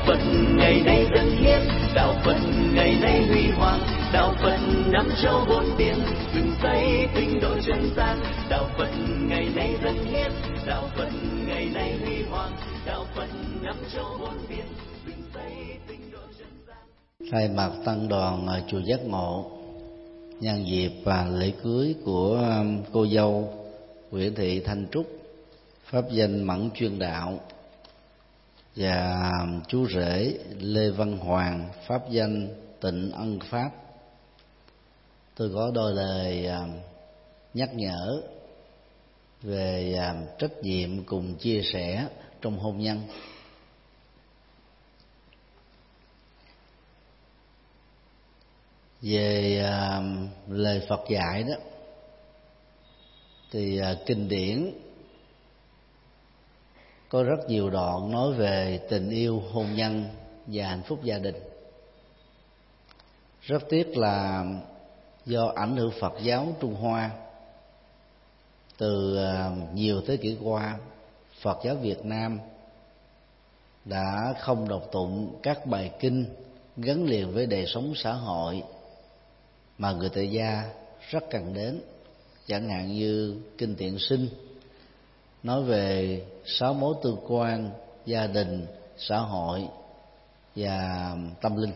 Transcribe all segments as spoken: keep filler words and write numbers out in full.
Phật ngày nay dân hiến, đạo Phật ngày nay huy hoàng, đạo Phật năm châu bốn biển, dựng xây tinh độ chân gian. Đạo Phật ngày nay dân hiến, đạo Phật ngày nay huy hoàng, đạo Phật năm châu bốn biển, dựng xây tinh độ chân gian. Thay mặt tăng đoàn chùa Giác Ngộ, nhân dịp và lễ cưới của cô dâu Nguyễn Thị Thanh Trúc, pháp danh Mẫn Chuyên Đạo, và chú rể Lê Văn Hoàng, pháp danh Tịnh Ân Pháp, tôi có đôi lời nhắc nhở về trách nhiệm cùng chia sẻ trong hôn nhân. Về lời Phật dạy đó, thì kinh điển có rất nhiều đoạn nói về tình yêu, hôn nhân và hạnh phúc gia đình. Rất tiếc là do ảnh hưởng Phật giáo Trung Hoa từ nhiều thế kỷ qua, Phật giáo Việt Nam đã không đọc tụng các bài kinh gắn liền với đời sống xã hội mà người tại gia rất cần đến, chẳng hạn như kinh Tiện Sinh nói về sáu mối tương quan gia đình, xã hội và tâm linh.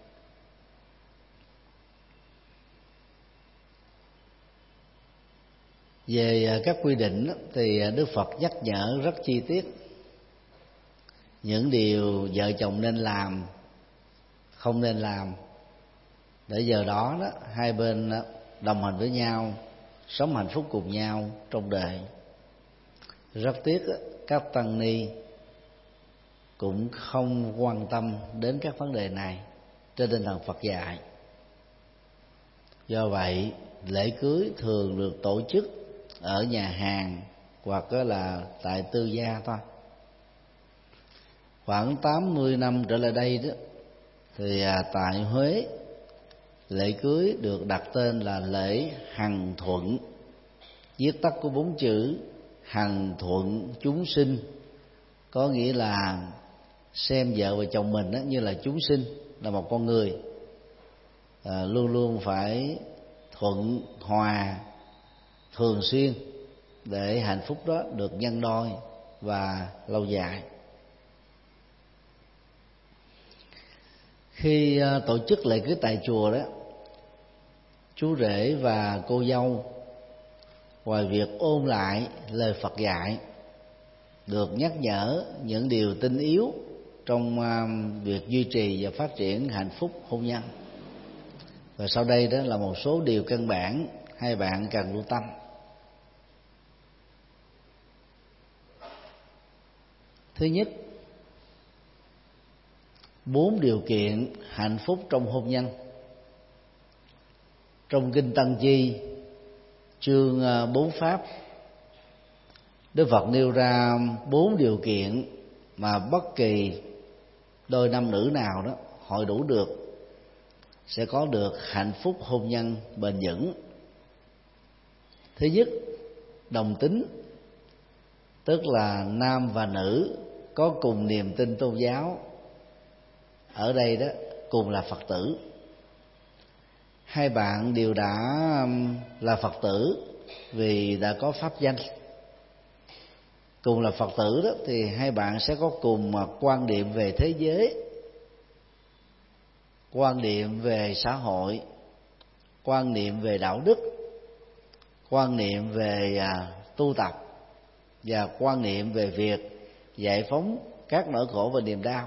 Về các quy định thì Đức Phật nhắc nhở rất chi tiết những điều vợ chồng nên làm, không nên làm, để giờ đó, đó hai bên đồng hành với nhau, sống hạnh phúc cùng nhau trong đời. Rất tiếc các tăng ni cũng không quan tâm đến các vấn đề này trên tinh thần Phật dạy. Do vậy, lễ cưới thường được tổ chức ở nhà hàng hoặc là tại tư gia thôi. Khoảng tám mươi năm trở lại đây đó, thì tại Huế, lễ cưới được đặt tên là lễ Hằng Thuận, viết tắt của bốn chữ Hằng Thuận chúng sinh, có nghĩa là xem vợ và chồng mình đó như là chúng sinh, là một con người, à, luôn luôn phải thuận hòa thường xuyên để hạnh phúc đó được nhân đôi và lâu dài. Khi tổ chức lễ cưới tại chùa đó, chú rể và cô dâu ngoài việc ôn lại lời Phật dạy, được nhắc nhở những điều tinh yếu trong việc duy trì và phát triển hạnh phúc hôn nhân. Và sau đây đó là một số điều căn bản hai bạn cần lưu tâm. Thứ nhất, bốn điều kiện hạnh phúc trong hôn nhân. Trong kinh Tăng Chi chương bốn pháp, Đức Phật nêu ra bốn điều kiện mà bất kỳ đôi nam nữ nào đó hội đủ được sẽ có được hạnh phúc hôn nhân bền vững. Thứ nhất, đồng tính, tức là nam và nữ có cùng niềm tin tôn giáo, ở đây đó cùng là Phật tử. Hai bạn đều đã là Phật tử vì đã có pháp danh. Cùng là Phật tử đó thì hai bạn sẽ có cùng quan điểm về thế giới, quan điểm về xã hội, quan niệm về đạo đức, quan niệm về tu tập và quan niệm về việc giải phóng các nỗi khổ và niềm đau.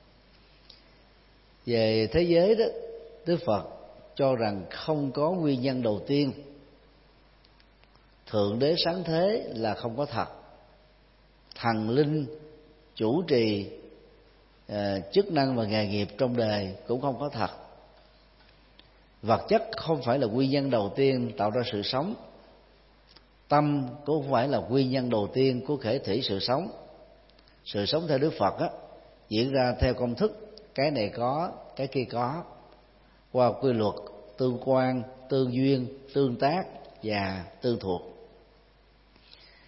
Về thế giới đó, Đức Phật cho rằng không có nguyên nhân đầu tiên. Thượng đế sáng thế là không có thật. Thần linh chủ trì uh, chức năng và nghề nghiệp trong đời cũng không có thật. Vật chất không phải là nguyên nhân đầu tiên tạo ra sự sống. Tâm cũng không phải là nguyên nhân đầu tiên của khởi thủy sự sống. Sự sống theo Đức Phật á, diễn ra theo công thức cái này có, cái kia có, qua quy luật tương quan, tương duyên, tương tác và tương thuộc.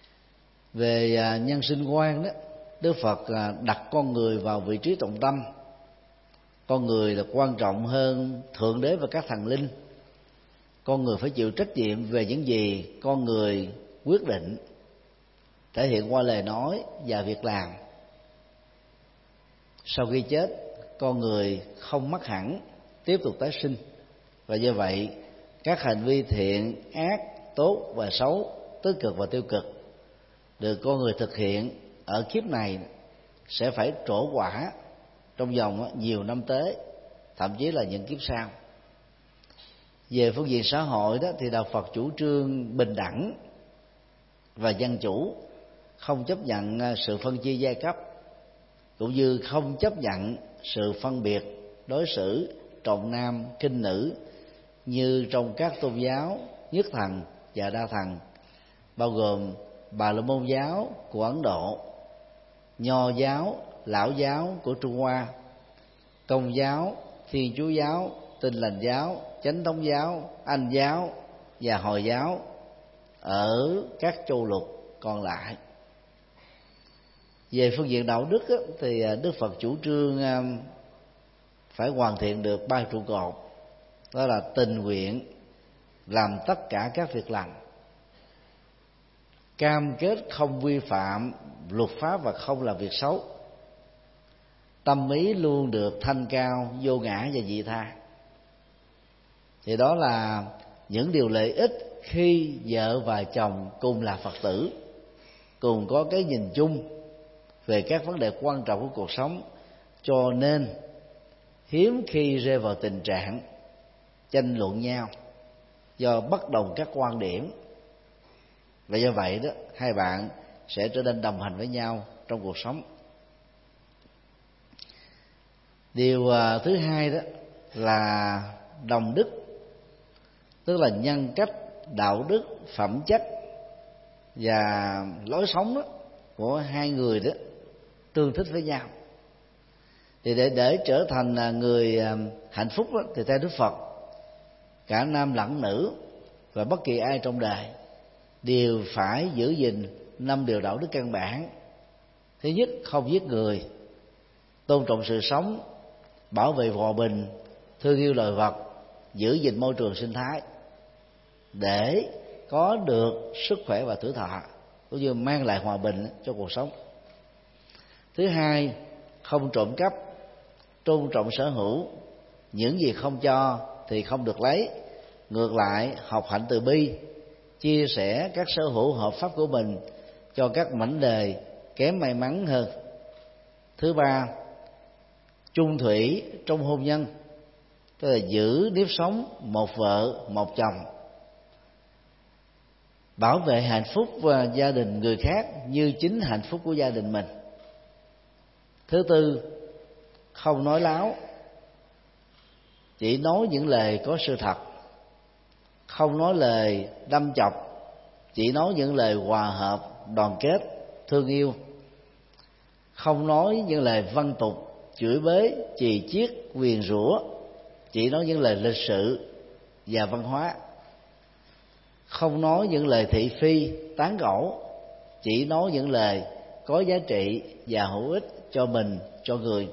Về nhân sinh quan đó, Đức Phật đặt con người vào vị trí trọng tâm con người là quan trọng hơn thượng đế và các thần linh. Con người phải chịu trách nhiệm về những gì con người quyết định, thể hiện qua lời nói và việc làm. Sau khi chết, con người không mất hẳn, tiếp tục tái sinh, và do vậy các hành vi thiện, ác, tốt và xấu, tích cực và tiêu cực được con người thực hiện ở kiếp này sẽ phải trổ quả trong vòng nhiều năm tới, thậm chí là những kiếp sau. Về phương diện xã hội đó thì đạo Phật chủ trương bình đẳng và dân chủ, không chấp nhận sự phân chia giai cấp, cũng như không chấp nhận sự phân biệt đối xử trọng nam khinh nữ như trong các tôn giáo nhất thần và đa thần, bao gồm Bà La Môn giáo của Ấn Độ, Nho giáo, Lão giáo của Trung Hoa, Công giáo, Thiên Chúa giáo, Tin Lành giáo, Chánh Thống giáo, Anh giáo và Hồi giáo ở các châu lục còn lại. Về phương diện đạo đức thì Đức Phật chủ trương phải hoàn thiện được ba trụ cột, đó là tình nguyện, làm tất cả các việc lành, cam kết không vi phạm luật pháp và không làm việc xấu, tâm ý luôn được thanh cao, vô ngã và vị tha. Thì đó là những điều lợi ích khi vợ và chồng cùng là Phật tử, cùng có cái nhìn chung về các vấn đề quan trọng của cuộc sống, cho nên hiếm khi rơi vào tình trạng tranh luận nhau do bất đồng các quan điểm. Và do vậy đó, hai bạn sẽ trở nên đồng hành với nhau trong cuộc sống. Điều thứ hai đó là đồng đức, tức là nhân cách, đạo đức, phẩm chất và lối sống đó của hai người đó tương thích với nhau. Thì để để trở thành người hạnh phúc đó, thì theo Đức Phật, cả nam lẫn nữ và bất kỳ ai trong đời đều phải giữ gìn năm điều đạo đức căn bản. Thứ nhất, không giết người, tôn trọng sự sống, bảo vệ hòa bình, thương yêu loài vật, giữ gìn môi trường sinh thái để có được sức khỏe và tuổi thọ, cũng như mang lại hòa bình cho cuộc sống. Thứ hai, không trộm cắp, tôn trọng sở hữu, những gì không cho thì không được lấy, ngược lại học hạnh từ bi, chia sẻ các sở hữu hợp pháp của mình cho các mảnh đời kém may mắn hơn. Thứ ba, chung thủy trong hôn nhân, tức là giữ nếp sống một vợ một chồng, bảo vệ hạnh phúc và gia đình người khác như chính hạnh phúc của gia đình mình. Thứ tư, không nói láo, chỉ nói những lời có sự thật, không nói lời đâm chọc, chỉ nói những lời hòa hợp, đoàn kết, thương yêu, không nói những lời văn tục, chửi bới, chì chiết, nguyền rủa, chỉ nói những lời lịch sự và văn hóa, không nói những lời thị phi, tán gẫu, chỉ nói những lời có giá trị và hữu ích cho mình, cho người.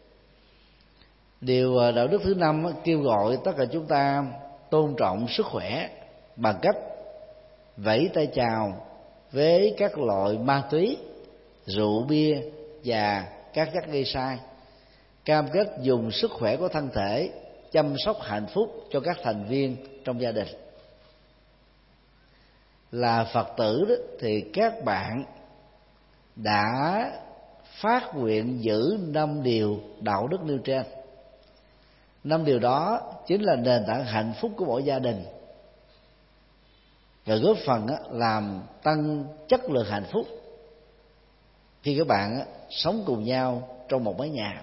Điều đạo đức thứ năm kêu gọi tất cả chúng ta tôn trọng sức khỏe bằng cách vẫy tay chào với các loại ma túy, rượu bia và các chất gây sai, cam kết dùng sức khỏe của thân thể chăm sóc hạnh phúc cho các thành viên trong gia đình. Là Phật tử đó, thì các bạn đã phát nguyện giữ năm điều đạo đức nêu trên. Năm điều đó chính là nền tảng hạnh phúc của mỗi gia đình và góp phần làm tăng chất lượng hạnh phúc khi các bạn sống cùng nhau trong một mái nhà.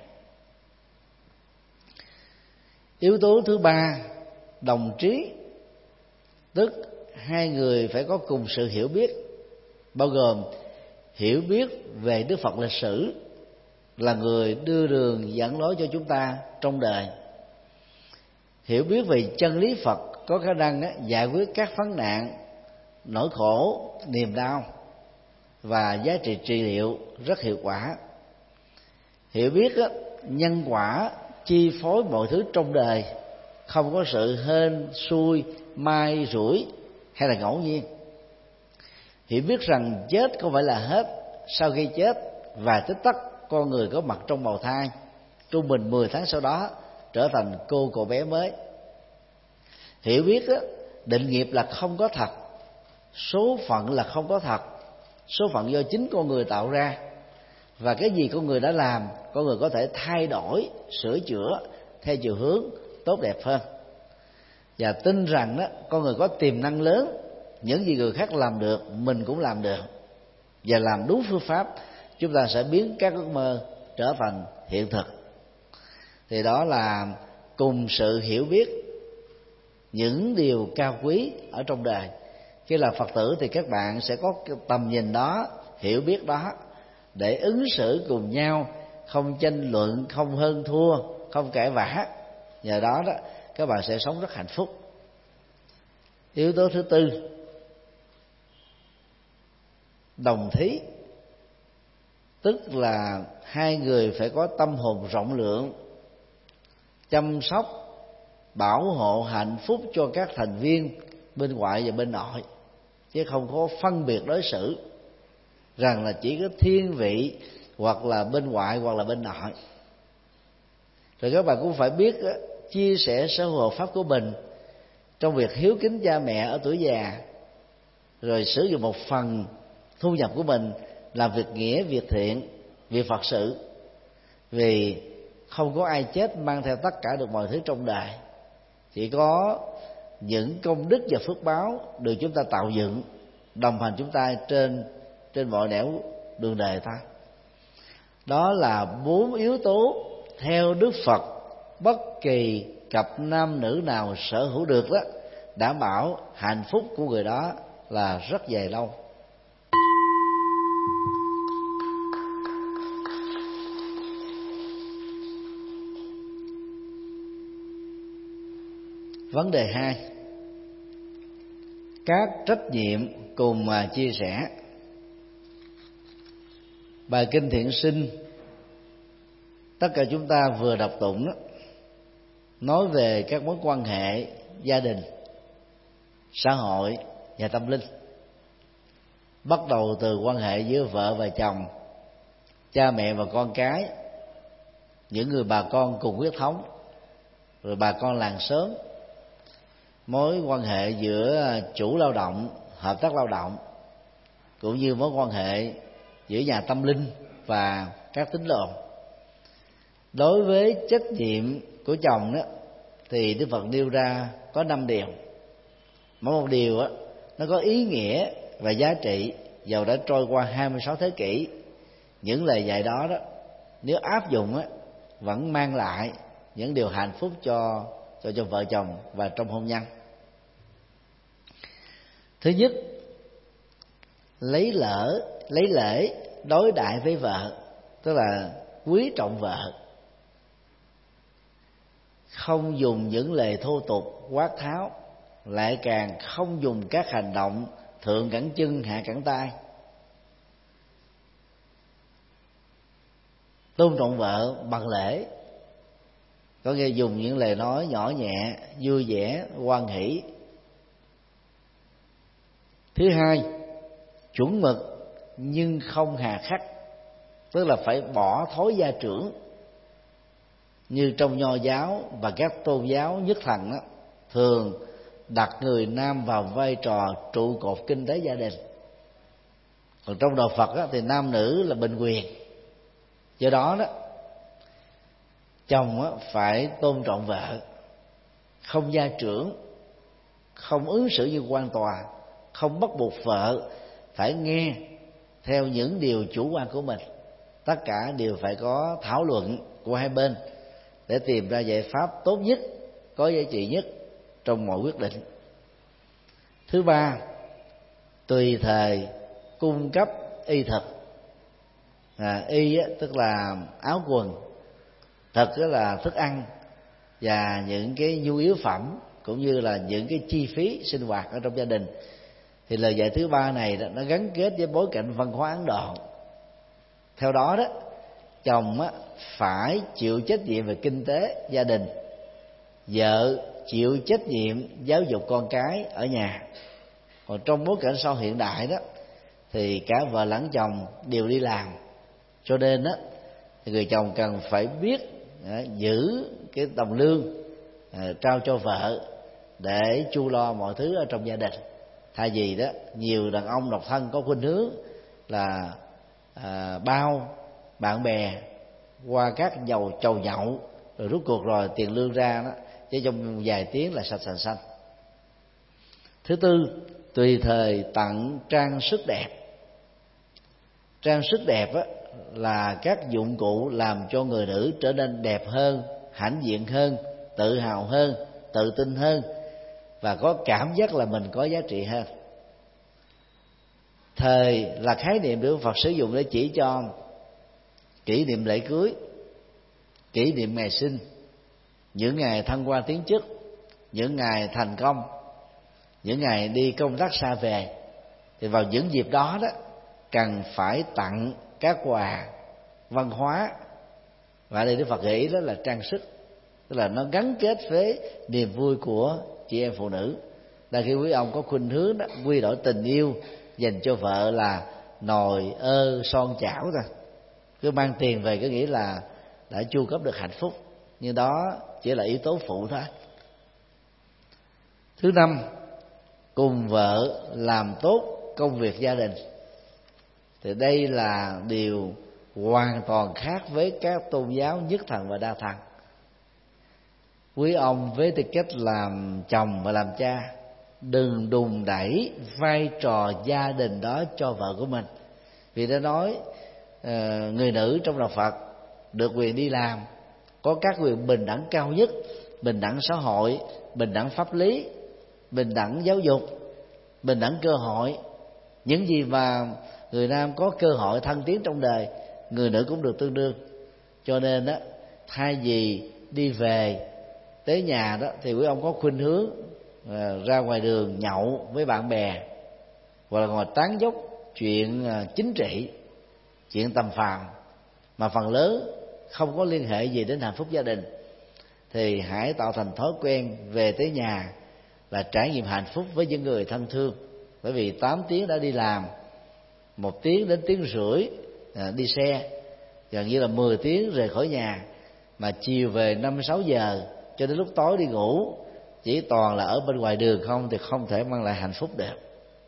Yếu tố thứ ba, đồng trí, tức hai người phải có cùng sự hiểu biết, bao gồm hiểu biết về Đức Phật lịch sử, là người đưa đường dẫn lối cho chúng ta trong đời, hiểu biết về chân lý Phật có khả năng giải quyết các vấn nạn, nỗi khổ, niềm đau và giá trị trị liệu rất hiệu quả, hiểu biết nhân quả chi phối mọi thứ trong đời, không có sự hên xui may rủi hay là ngẫu nhiên. Hiểu biết rằng chết không phải là hết, sau khi chết vài tích tắc con người có mặt trong bào thai, trung bình mười tháng sau đó trở thành cô cậu bé mới. Hiểu biết đó, định nghiệp là không có thật, số phận là không có thật, số phận do chính con người tạo ra, và cái gì con người đã làm, con người có thể thay đổi, sửa chữa theo chiều hướng tốt đẹp hơn. Và tin rằng đó, con người có tiềm năng lớn, những gì người khác làm được mình cũng làm được, và làm đúng phương pháp chúng ta sẽ biến các ước mơ trở thành hiện thực. Thì đó là cùng sự hiểu biết những điều cao quý ở trong đời. Khi là Phật tử thì các bạn sẽ có cái tầm nhìn đó, hiểu biết đó để ứng xử cùng nhau, không tranh luận, không hơn thua, không cãi vã. Nhờ đó đó các bạn sẽ sống rất hạnh phúc. Yếu tố thứ tư, đồng thí, tức là hai người phải có tâm hồn rộng lượng, chăm sóc, bảo hộ hạnh phúc cho các thành viên bên ngoại và bên nội, chứ không có phân biệt đối xử rằng là chỉ có thiên vị hoặc là bên ngoại hoặc là bên nội. Rồi các bạn cũng phải biết chia sẻ sở hữu hợp pháp của mình trong việc hiếu kính cha mẹ ở tuổi già, rồi sử dụng một phần thu nhập của mình làm việc nghĩa, việc thiện, việc Phật sự. Vì không có ai chết mang theo tất cả được mọi thứ trong đời, chỉ có những công đức và phước báo được chúng ta tạo dựng đồng hành chúng ta trên trên mọi nẻo đường đời ta. Đó là bốn yếu tố theo Đức Phật bất kỳ cặp nam nữ nào sở hữu được đó, đảm bảo hạnh phúc của người đó là rất dài lâu. Vấn đề hai, các trách nhiệm cùng mà chia sẻ. Bài kinh Thiện Sinh tất cả chúng ta vừa đọc tụng đó, nói về các mối quan hệ gia đình, xã hội và tâm linh. Bắt đầu từ quan hệ giữa vợ và chồng, cha mẹ và con cái, những người bà con cùng huyết thống, rồi bà con làng xóm, mối quan hệ giữa chủ lao động, hợp tác lao động, cũng như mối quan hệ giữa nhà tâm linh và các tín đồ. Đối với trách nhiệm của chồng đó thì Đức Phật nêu ra có năm điều. Mỗi một điều đó, nó có ý nghĩa và giá trị, dầu đã trôi qua hai mươi sáu thế kỷ. Những lời dạy đó đó nếu áp dụng đó, vẫn mang lại những điều hạnh phúc cho cho cho vợ chồng và trong hôn nhân. Thứ nhất, lấy lỡ lấy lễ đối đãi với vợ, tức là quý trọng vợ, không dùng những lời thô tục quát tháo, lại càng không dùng các hành động thượng cẳng chân hạ cẳng tay. Tôn trọng vợ bằng lễ, có nghĩa dùng những lời nói nhỏ nhẹ, vui vẻ, hoan hỷ. Thứ hai, chuẩn mực nhưng không hà khắc, tức là phải bỏ thói gia trưởng. Như trong Nho giáo và các tôn giáo nhất thần đó, thường đặt người nam vào vai trò trụ cột kinh tế gia đình. Còn trong đạo Phật đó, thì nam nữ là bình quyền. Do đó đó, chồng phải tôn trọng vợ, không gia trưởng, không ứng xử như quan tòa, không bắt buộc vợ phải nghe theo những điều chủ quan của mình. Tất cả đều phải có thảo luận của hai bên để tìm ra giải pháp tốt nhất, có giá trị nhất trong mọi quyết định. Thứ ba, tùy thời cung cấp y thực. À, y á, tức là áo quần, thực đó là thức ăn và những cái nhu yếu phẩm, cũng như là những cái chi phí sinh hoạt ở trong gia đình. Thì lời dạy thứ ba này đó, nó gắn kết với bối cảnh văn hóa Ấn Độ. Theo đó đó, chồng á, phải chịu trách nhiệm về kinh tế gia đình, vợ chịu trách nhiệm giáo dục con cái ở nhà. Còn trong bối cảnh sau hiện đại đó thì cả vợ lẫn chồng đều đi làm, cho nên đó thì người chồng cần phải biết à, giữ cái đồng lương à, trao cho vợ để chu lo mọi thứ ở trong gia đình. Thay vì đó nhiều đàn ông độc thân có khuynh hướng là à, bao bạn bè qua các dầu chầu nhậu, rồi rút cuộc rồi tiền lương ra đó chỉ trong vài tiếng là sạch sành xanh. Thứ tư, tùy thời tặng trang sức đẹp. Trang sức đẹp á, là các dụng cụ làm cho người nữ trở nên đẹp hơn, hãnh diện hơn, tự hào hơn, tự tin hơn và có cảm giác là mình có giá trị hơn. Thời là khái niệm được Phật sử dụng để chỉ cho kỷ niệm lễ cưới, kỷ niệm ngày sinh, những ngày thăng hoa tiến chức, những ngày thành công, những ngày đi công tác xa về. Thì vào những dịp đó đó cần phải tặng các quà văn hóa, và đây Đức Phật gợi ý đó là trang sức, tức là nó gắn kết với niềm vui của chị em phụ nữ. Là khi quý ông có khuynh hướng đó quy đổi tình yêu dành cho vợ là nồi ơ son chảo thôi, cứ mang tiền về có nghĩa là đã chu cấp được hạnh phúc, nhưng đó chỉ là yếu tố phụ thôi. Thứ năm, cùng vợ làm tốt công việc gia đình. Thì đây là điều hoàn toàn khác với các tôn giáo nhất thần và đa thần. Quý ông với tư cách làm chồng và làm cha đừng đùn đẩy vai trò gia đình đó cho vợ của mình, vì đã nói người nữ trong đạo Phật được quyền đi làm, có các quyền bình đẳng cao nhất, bình đẳng xã hội, bình đẳng pháp lý, bình đẳng giáo dục, bình đẳng cơ hội. Những gì mà người nam có cơ hội thăng tiến trong đời, người nữ cũng được tương đương. Cho nên đó, thay vì đi về tới nhà đó thì quý ông có khuynh hướng à, ra ngoài đường nhậu với bạn bè, hoặc là ngồi tán dóc chuyện à, chính trị, chuyện tầm phàm mà phần lớn không có liên hệ gì đến hạnh phúc gia đình, thì hãy tạo thành thói quen về tới nhà là trải nghiệm hạnh phúc với những người thân thương. Bởi vì tám tiếng đã đi làm, một tiếng đến tiếng rưỡi à, đi xe, gần như là mười tiếng rời khỏi nhà, mà chiều về năm sáu giờ cho đến lúc tối đi ngủ chỉ toàn là ở bên ngoài đường không, thì không thể mang lại hạnh phúc được.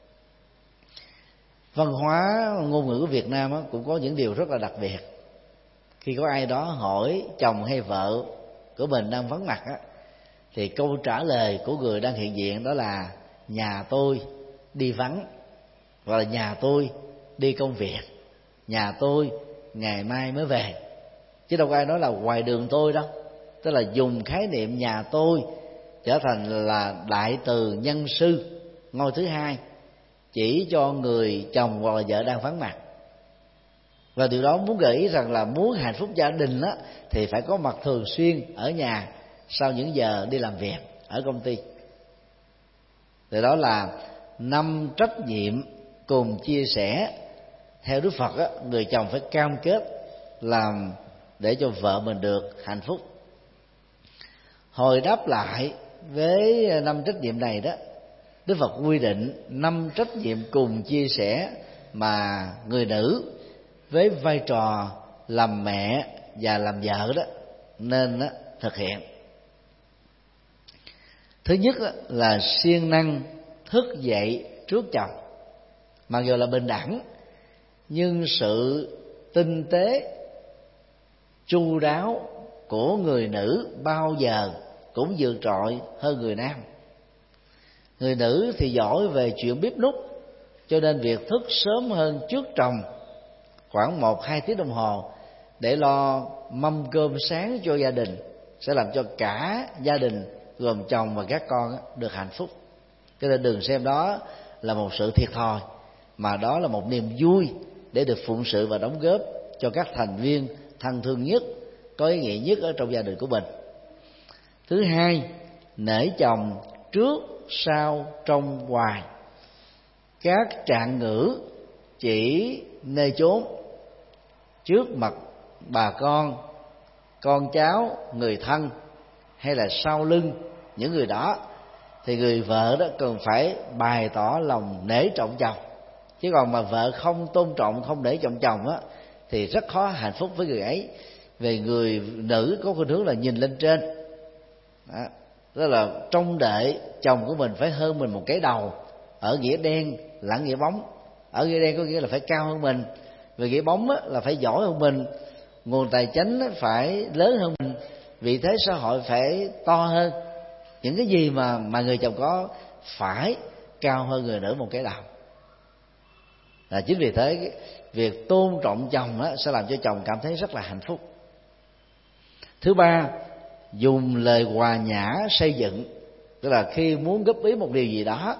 Văn hóa ngôn ngữ của Việt Nam cũng có những điều rất là đặc biệt. Khi có ai đó hỏi chồng hay vợ của mình đang vắng mặt á, thì câu trả lời của người đang hiện diện đó là nhà tôi đi vắng, hoặc là nhà tôi đi công việc, nhà tôi ngày mai mới về, chứ đâu có ai nói là ngoài đường tôi đâu. Tức là dùng khái niệm nhà tôi trở thành là đại từ nhân sư ngôi thứ hai, chỉ cho người chồng hoặc là vợ đang vắng mặt. Và điều đó muốn gợi ý rằng là muốn hạnh phúc gia đình á, thì phải có mặt thường xuyên ở nhà sau những giờ đi làm việc ở công ty. Thì đó là năm trách nhiệm cùng chia sẻ. Theo Đức Phật á, người chồng phải cam kết làm để cho vợ mình được hạnh phúc. Hồi đáp lại với năm trách nhiệm này đó, Đức Phật quy định năm trách nhiệm cùng chia sẻ mà người nữ với vai trò làm mẹ và làm vợ đó nên đó, thực hiện. Thứ nhất đó, là siêng năng thức dậy trước chồng. Mặc dù là bình đẳng, nhưng sự tinh tế chu đáo của người nữ bao giờ cũng vượt trội hơn người nam. Người nữ thì giỏi về chuyện bếp núc, cho nên việc thức sớm hơn trước chồng khoảng một hai tiếng đồng hồ để lo mâm cơm sáng cho gia đình sẽ làm cho cả gia đình gồm chồng và các con được hạnh phúc. Cho nên đừng xem đó là một sự thiệt thòi, mà đó là một niềm vui để được phụng sự và đóng góp cho các thành viên thân thương nhất, có ý nghĩa nhất ở trong gia đình của mình. Thứ hai, nể chồng trước sau trong ngoài. Các trạng ngữ chỉ nơi chốn, trước mặt bà con, con cháu, người thân hay là sau lưng những người đó, thì người vợ đó cần phải bày tỏ lòng nể trọng chồng. Chứ còn mà vợ không tôn trọng, không nể trọng chồng á, thì rất khó hạnh phúc với người ấy. Về người nữ có khuynh hướng là nhìn lên trên đó, đó là trông đợi chồng của mình phải hơn mình một cái đầu, ở nghĩa đen lẫn nghĩa bóng. Ở nghĩa đen có nghĩa là phải cao hơn mình, về nghĩa bóng á, là phải giỏi hơn mình, nguồn tài chính á, phải lớn hơn mình, vị thế xã hội phải to hơn. Những cái gì mà mà người chồng có phải cao hơn người nữ một cái đầu. Là chính vì thế việc tôn trọng chồng á, sẽ làm cho chồng cảm thấy rất là hạnh phúc. Thứ ba, dùng lời hòa nhã xây dựng. Tức là khi muốn góp ý một điều gì đó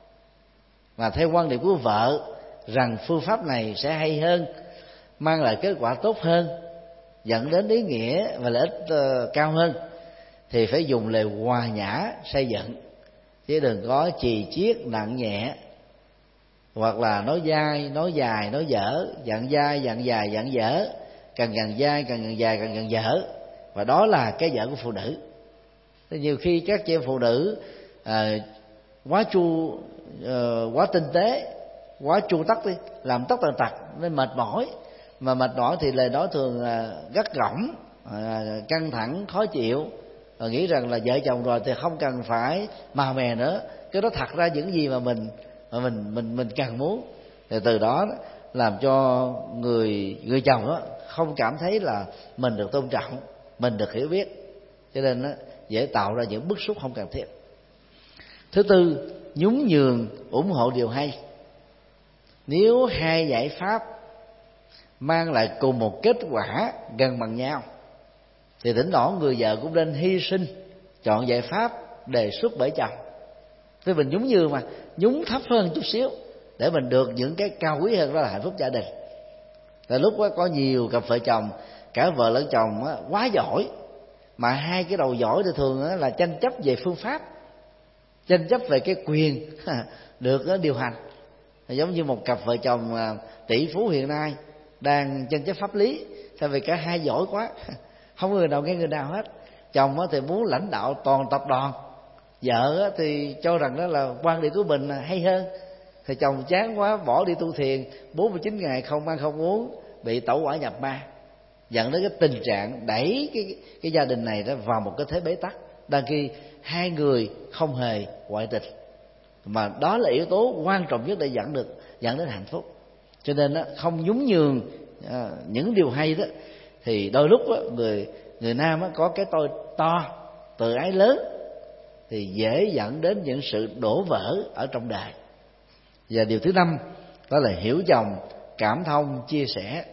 mà theo quan điểm của vợ rằng phương pháp này sẽ hay hơn, mang lại kết quả tốt hơn, dẫn đến ý nghĩa và lợi ích uh, cao hơn, thì phải dùng lời hòa nhã xây dựng, chứ đừng có chì chiết nặng nhẹ, hoặc là nói dai, nói dài, nói dở, dặn dai, dặn dài, dặn dở, càng dặn dai, càng dặn dài, càng dặn dở. Và đó là cái dở của phụ nữ. Thế nhiều khi các chị em phụ nữ à, quá chu, à, quá tinh tế, quá chu tắc đi, làm tất tần tật nên mệt mỏi. Mà mệt mỏi thì lời nói thường à, gắt gỏng, à, căng thẳng, khó chịu, và nghĩ rằng là vợ chồng rồi thì không cần phải màu mè nữa. Cái đó thật ra những gì mà mình mà mình mình mình cần muốn, thì từ đó làm cho người người chồng đó không cảm thấy là mình được tôn trọng, mình được hiểu biết, cho nên đó, dễ tạo ra những bức xúc không cần thiết. Thứ tư, nhún nhường ủng hộ điều hay. Nếu hai giải pháp mang lại cùng một kết quả gần bằng nhau, thì thỉnh thoảng người vợ cũng nên hy sinh chọn giải pháp đề xuất bởi chồng. Thì mình nhún nhường mà, nhún thấp hơn chút xíu để mình được những cái cao quý hơn, đó là hạnh phúc gia đình. Tại lúc đó có nhiều cặp vợ chồng, cả vợ lẫn chồng á, quá giỏi, mà hai cái đầu giỏi thì thường á, là tranh chấp về phương pháp, tranh chấp về cái quyền được á, điều hành. Giống như một cặp vợ chồng tỷ phú hiện nay đang tranh chấp pháp lý, tại vì cả hai giỏi quá, không có người nào nghe người nào hết. Chồng á, thì muốn lãnh đạo toàn tập đoàn, vợ á, thì cho rằng đó là quan điểm của mình hay hơn. Thì chồng chán quá bỏ đi tu thiền bốn mươi chín ngày không ăn không uống, bị tẩu hỏa nhập ma, dẫn đến cái tình trạng đẩy cái cái gia đình này đó vào một cái thế bế tắc, đang khi hai người không hề ngoại tình, mà đó là yếu tố quan trọng nhất để dẫn được dẫn đến hạnh phúc. Cho nên đó, không nhún nhường à, những điều hay đó, thì đôi lúc đó, người người nam đó, có cái tôi to, tự ái lớn, thì dễ dẫn đến những sự đổ vỡ ở trong đời. Và điều thứ năm, đó là hiểu chồng, cảm thông, chia sẻ.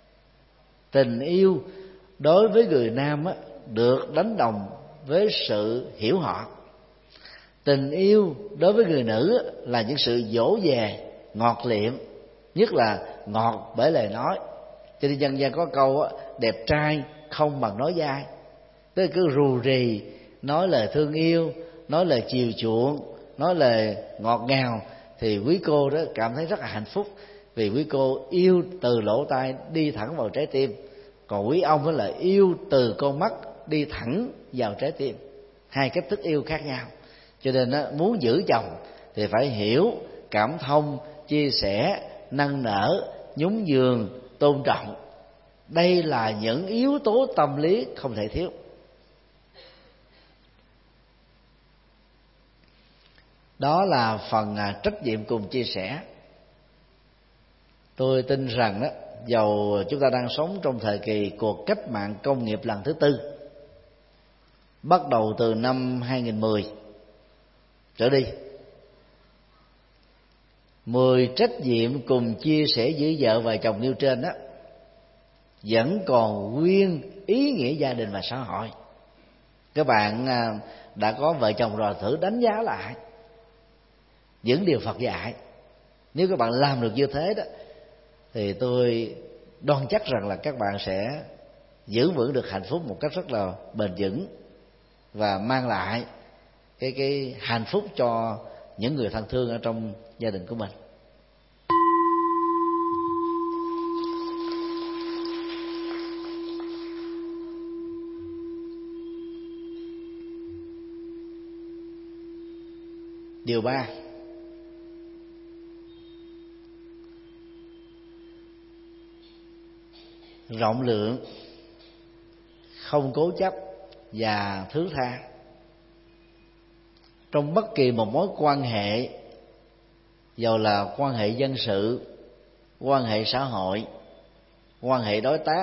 Tình yêu đối với người nam á, được đánh đồng với sự hiểu họ. Tình yêu đối với người nữ á, là những sự dỗ về, ngọt liệm, nhất là ngọt bởi lời nói. Cho nên dân gian có câu á, đẹp trai không bằng nói dai. Tức là cứ rù rì, nói lời thương yêu, nói lời chiều chuộng, nói lời ngọt ngào, thì quý cô đó cảm thấy rất là hạnh phúc, vì quý cô yêu từ lỗ tai đi thẳng vào trái tim, còn quý ông đó là yêu từ con mắt đi thẳng vào trái tim. Hai cách thức yêu khác nhau. Cho nên đó, muốn giữ chồng thì phải hiểu, cảm thông, chia sẻ, nâng nở, nhún nhường, tôn trọng. Đây là những yếu tố tâm lý không thể thiếu. Đó là phần trách nhiệm cùng chia sẻ. Tôi tin rằng đó, dầu chúng ta đang sống trong thời kỳ cuộc cách mạng công nghiệp lần thứ tư, bắt đầu từ năm hai nghìn mười trở đi, mười trách nhiệm cùng chia sẻ giữa vợ và chồng nêu trên đó vẫn còn nguyên ý nghĩa gia đình và xã hội. Các bạn đã có vợ chồng rồi, thử đánh giá lại những điều Phật dạy. Nếu các bạn làm được như thế đó, thì tôi đoan chắc rằng là các bạn sẽ giữ vững được hạnh phúc một cách rất là bền vững, và mang lại cái cái hạnh phúc cho những người thân thương ở trong gia đình của mình. Điều ba, rộng lượng, không cố chấp và thứ tha. Trong bất kỳ một mối quan hệ, dầu là quan hệ dân sự, quan hệ xã hội, quan hệ đối tác,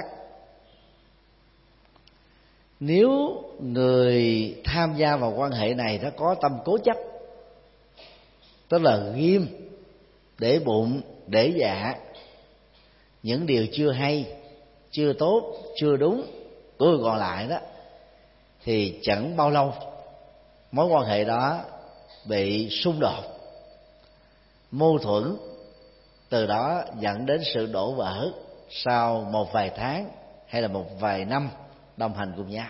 nếu người tham gia vào quan hệ này nó có tâm cố chấp, tức là ghim, để bụng, để dạ những điều chưa hay, chưa tốt, chưa đúng của người còn lại đó, thì chẳng bao lâu mối quan hệ đó bị xung đột, mâu thuẫn, từ đó dẫn đến sự đổ vỡ sau một vài tháng hay là một vài năm đồng hành cùng nhau.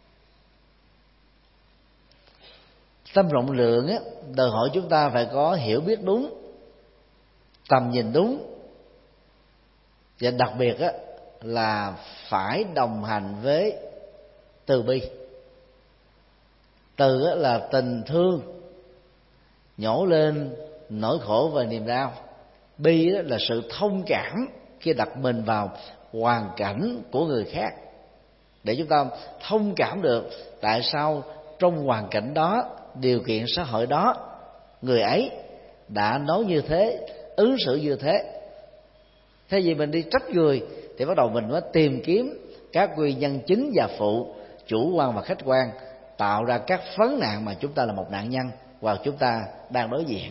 Tâm rộng lượng á, đòi hỏi chúng ta phải có hiểu biết đúng, tầm nhìn đúng, và đặc biệt á, là phải đồng hành với từ bi. Từ á, là tình thương nhổ lên nỗi khổ và niềm đau. Bi á, là sự thông cảm khi đặt mình vào hoàn cảnh của người khác, để chúng ta thông cảm được tại sao trong hoàn cảnh đó, điều kiện xã hội đó, người ấy đã nói như thế, ứng xử như thế. Thay vì mình đi trách người thì bắt đầu mình mới tìm kiếm các nguyên nhân chính và phụ, chủ quan và khách quan, tạo ra các vấn nạn mà chúng ta là một nạn nhân hoặc chúng ta đang đối diện.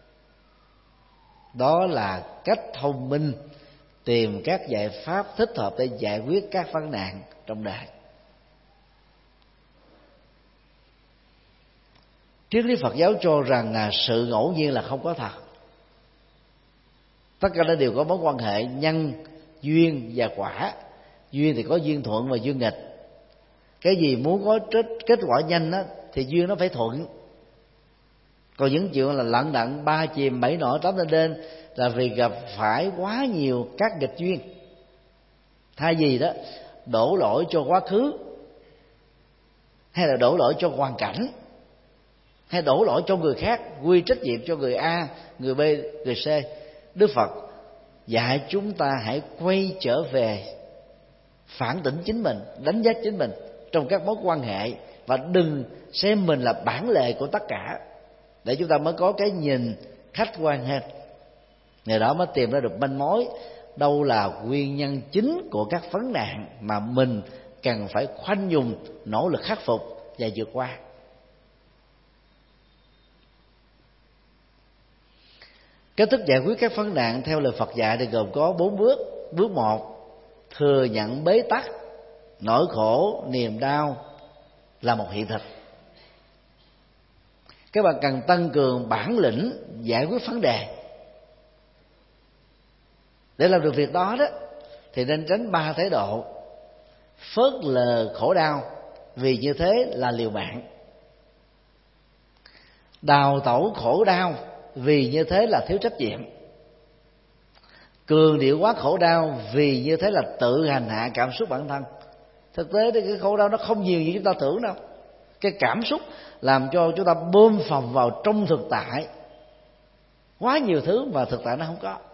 Đó là cách thông minh tìm các giải pháp thích hợp để giải quyết các vấn nạn trong đời. Triết lý Phật giáo cho rằng là sự ngẫu nhiên là không có thật. Tất cả nó đều có mối quan hệ nhân, duyên và quả. Duyên thì có duyên thuận và duyên nghịch. Cái gì muốn có kết quả nhanh đó, thì duyên nó phải thuận. Còn những chuyện là lận đận ba chìm bảy nổi tám lên đên là vì gặp phải quá nhiều các nghịch duyên. Thay vì đó đổ lỗi cho quá khứ, hay là đổ lỗi cho hoàn cảnh, hay đổ lỗi cho người khác, quy trách nhiệm cho người A, người B, người C, Đức Phật dạy chúng ta hãy quay trở về phản tỉnh chính mình, đánh giá chính mình trong các mối quan hệ, và đừng xem mình là bản lề của tất cả, để chúng ta mới có cái nhìn khách quan hơn. Nhờ đó mới tìm ra được manh mối đâu là nguyên nhân chính của các vấn nạn mà mình cần phải khoanh vùng, nỗ lực khắc phục và vượt qua. Cách thức giải quyết các vấn nạn theo lời Phật dạy thì gồm có bốn bước. Bước một, thừa nhận bế tắc, nỗi khổ, niềm đau là một hiện thực. Các bạn cần tăng cường bản lĩnh giải quyết vấn đề. Để làm được việc đó đó thì nên tránh ba thái độ: phớt lờ khổ đau, vì như thế là liều mạng; đào tẩu khổ đau, vì như thế là thiếu trách nhiệm; cường điệu quá khổ đau, vì như thế là tự hành hạ cảm xúc bản thân. Thực tế thì cái khổ đau nó không nhiều như chúng ta tưởng đâu. Cái cảm xúc làm cho chúng ta bơm phòng vào trong thực tại quá nhiều thứ mà thực tại nó không có.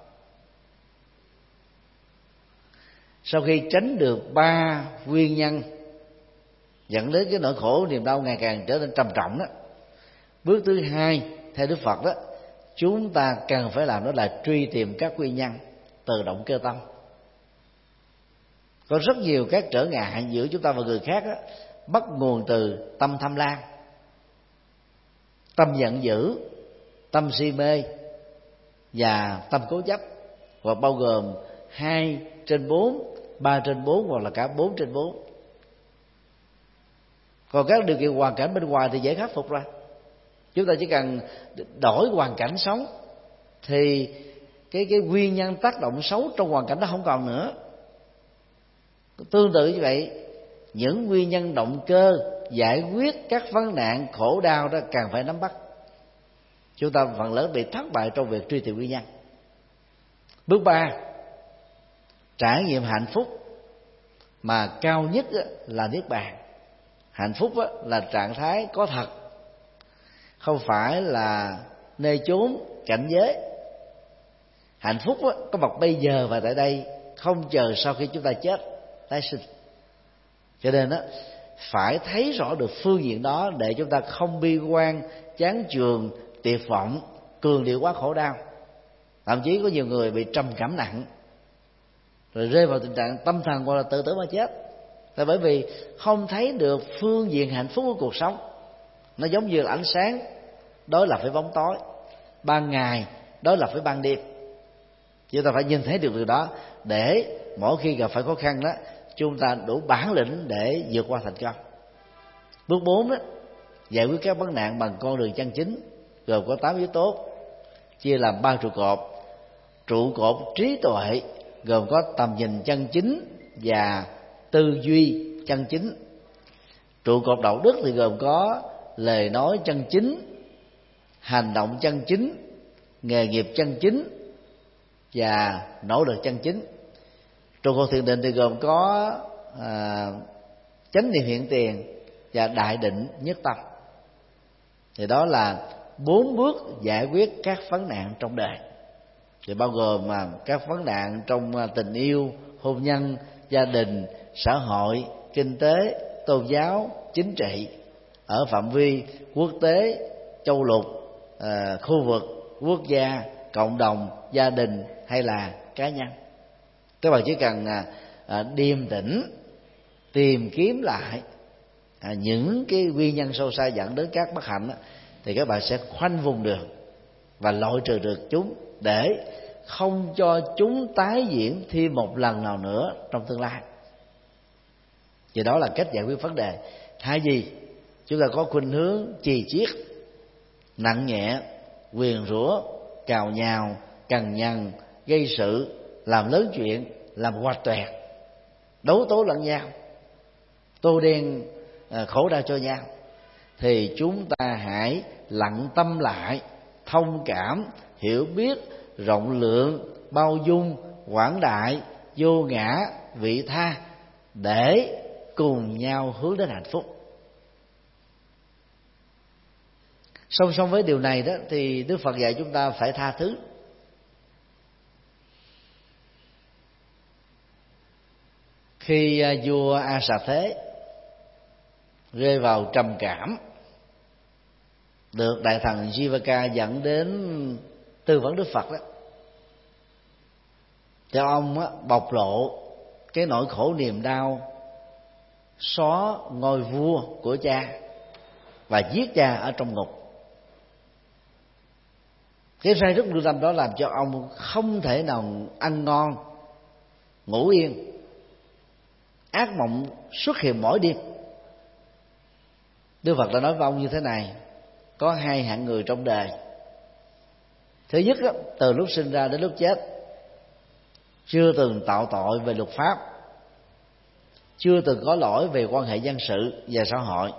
Sau khi tránh được ba nguyên nhân dẫn đến cái nỗi khổ niềm đau ngày càng trở nên trầm trọng đó, bước thứ hai theo Đức Phật đó, chúng ta cần phải làm đó là truy tìm các nguyên nhân từ động cơ tâm. Có rất nhiều các trở ngại giữa chúng ta và người khác đó, bắt nguồn từ tâm tham lam, tâm giận dữ, tâm si mê và tâm cố chấp, và bao gồm hai trên bốn, ba trên bốn hoặc là cả bốn trên bốn. Còn các điều kiện hoàn cảnh bên ngoài thì dễ khắc phục ra. Chúng ta chỉ cần đổi hoàn cảnh sống thì cái cái nguyên nhân tác động xấu trong hoàn cảnh đó không còn nữa. Tương tự như vậy, những nguyên nhân động cơ giải quyết các vấn nạn khổ đau đó càng phải nắm bắt. Chúng ta phần lớn bị thất bại trong việc truy tìm nguyên nhân. Bước ba, trải nghiệm hạnh phúc mà cao nhất là niết bàn. Hạnh phúc là trạng thái có thật, không phải là nơi chốn cảnh giới. Hạnh phúc đó, có mặt bây giờ và tại đây, không chờ sau khi chúng ta chết tái sinh. Cho nên đó, phải thấy rõ được phương diện đó để chúng ta không bi quan, chán chường, tuyệt vọng, cường điệu quá khổ đau. Thậm chí có nhiều người bị trầm cảm nặng, rồi rơi vào tình trạng tâm thần hoặc là tự tử mà chết. Là bởi vì không thấy được phương diện hạnh phúc của cuộc sống. Nó giống như là ánh sáng đối lập với bóng tối, ban ngày đối lập với ban đêm. Chúng ta phải nhìn thấy được điều đó để mỗi khi gặp phải khó khăn đó, chúng ta đủ bản lĩnh để vượt qua thành công. Bước bốn đó, giải quyết các vấn nạn bằng con đường chân chính, gồm có tám yếu tố, chia làm ba trụ cột. Trụ cột trí tuệ gồm có tầm nhìn chân chính và tư duy chân chính. Trụ cột đạo đức thì gồm có lời nói chân chính, hành động chân chính, nghề nghiệp chân chính và nỗ lực chân chính. Trụ cột thiền định thì gồm có à, chánh niệm hiện tiền và đại định nhất tâm. Thì đó là bốn bước giải quyết các vấn nạn trong đời, thì bao gồm mà các vấn nạn trong tình yêu, hôn nhân, gia đình, xã hội, kinh tế, tôn giáo, chính trị ở phạm vi quốc tế, châu lục, à, khu vực, quốc gia, cộng đồng, gia đình hay là cá nhân. Các bạn chỉ cần à, à, điềm tĩnh tìm kiếm lại à, những cái nguyên nhân sâu xa dẫn đến các bất hạnh đó, thì các bạn sẽ khoanh vùng được và loại trừ được chúng để không cho chúng tái diễn thêm một lần nào nữa trong tương lai. Thì đó là cách giải quyết vấn đề. Thay vì chúng ta có khuynh hướng chì chiết, nặng nhẹ, nguyền rủa, cào nhào, cằn nhằn, gây sự, làm lớn chuyện, làm hoạch toẹt, đấu tố lẫn nhau, tô đen khổ đau cho nhau, thì chúng ta hãy lặng tâm lại, thông cảm, hiểu biết, rộng lượng, bao dung, quảng đại, vô ngã, vị tha để cùng nhau hướng đến hạnh phúc. Song song với điều này đó thì Đức Phật dạy chúng ta phải tha thứ. Khi vua A Xà Thế rơi vào trầm cảm, được đại thần Jivaka dẫn đến tư vấn Đức Phật đó, cho ông á, bộc lộ cái nỗi khổ niềm đau xóa ngôi vua của cha và giết cha ở trong ngục. Cái say rứt lương tâm đó làm cho ông không thể nào ăn ngon ngủ yên, ác mộng xuất hiện mỗi đêm. Đức Phật đã nói với ông như thế này: có hai hạng người trong đời. Thứ nhất đó, từ lúc sinh ra đến lúc chết chưa từng tạo tội về luật pháp, chưa từng có lỗi về quan hệ dân sự và xã hội.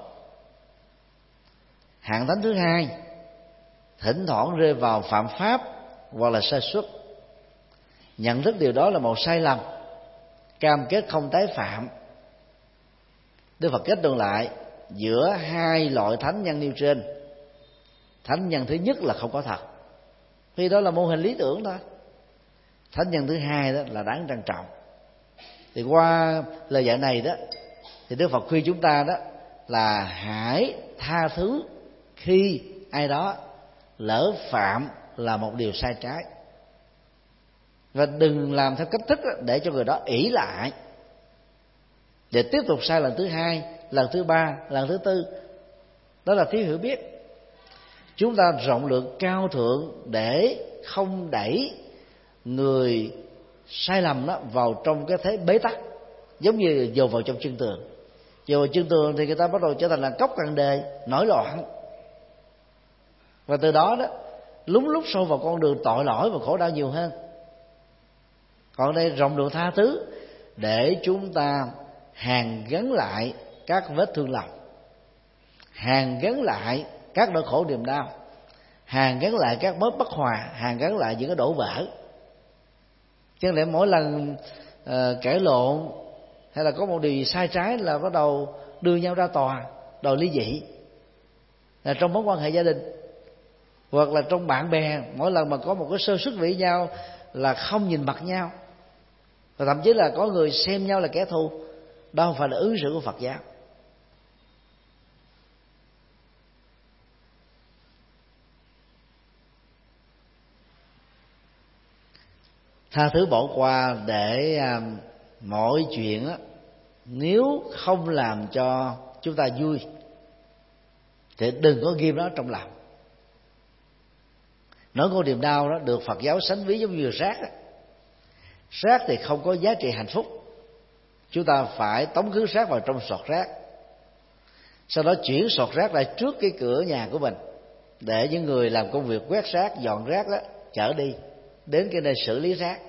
Hạng thánh thứ hai, thỉnh thoảng rơi vào phạm pháp hoặc là sơ suất, nhận thức điều đó là một sai lầm, cam kết không tái phạm. Đức Phật kết luận lại giữa hai loại thánh nhân nêu trên, thánh nhân thứ nhất là không có thật, vì đó là mô hình lý tưởng thôi. Thánh nhân thứ hai đó là đáng trân trọng. Thì qua lời dạy này đó thì Đức Phật khuyên chúng ta đó là hãy tha thứ khi ai đó lỡ phạm là một điều sai trái, và đừng làm theo cách thức để cho người đó ỷ lại để tiếp tục sai lần thứ hai, lần thứ ba, lần thứ tư. Đó là thiếu hiểu biết. Chúng ta rộng lượng cao thượng để không đẩy người sai lầm đó vào trong cái thế bế tắc, giống như dồn vào trong chân tường. Dồn vào chân tường thì người ta bắt đầu trở thành là cốc cằn đề, nổi loạn, và từ đó đó lúng lúc sâu vào con đường tội lỗi và khổ đau nhiều hơn. Còn đây rộng lượng tha thứ để chúng ta hàn gắn lại các vết thương lòng, hàn gắn lại các nỗi khổ niềm đau, hàn gắn lại các mối bất hòa, hàn gắn lại những cái đổ vỡ. Chứ lẽ mỗi lần uh, cãi lộn hay là có một điều gì sai trái là bắt đầu đưa nhau ra tòa đòi ly dị, là trong mối quan hệ gia đình, hoặc là trong bạn bè, mỗi lần mà có một cái sơ xuất với nhau là không nhìn mặt nhau, và thậm chí là có người xem nhau là kẻ thù. Đó không phải là ứng xử của Phật giáo. Tha thứ bỏ qua để à, mọi chuyện á, nếu không làm cho chúng ta vui thì đừng có ghim nó trong lòng. Nỗi khổ niềm đau đó được Phật giáo sánh ví giống như rác đó. Rác thì không có giá trị hạnh phúc, chúng ta phải tống khứ rác vào trong sọt rác, sau đó chuyển sọt rác lại trước cái cửa nhà của mình để những người làm công việc quét rác, dọn rác đó chở đi đến cái nơi xử lý rác.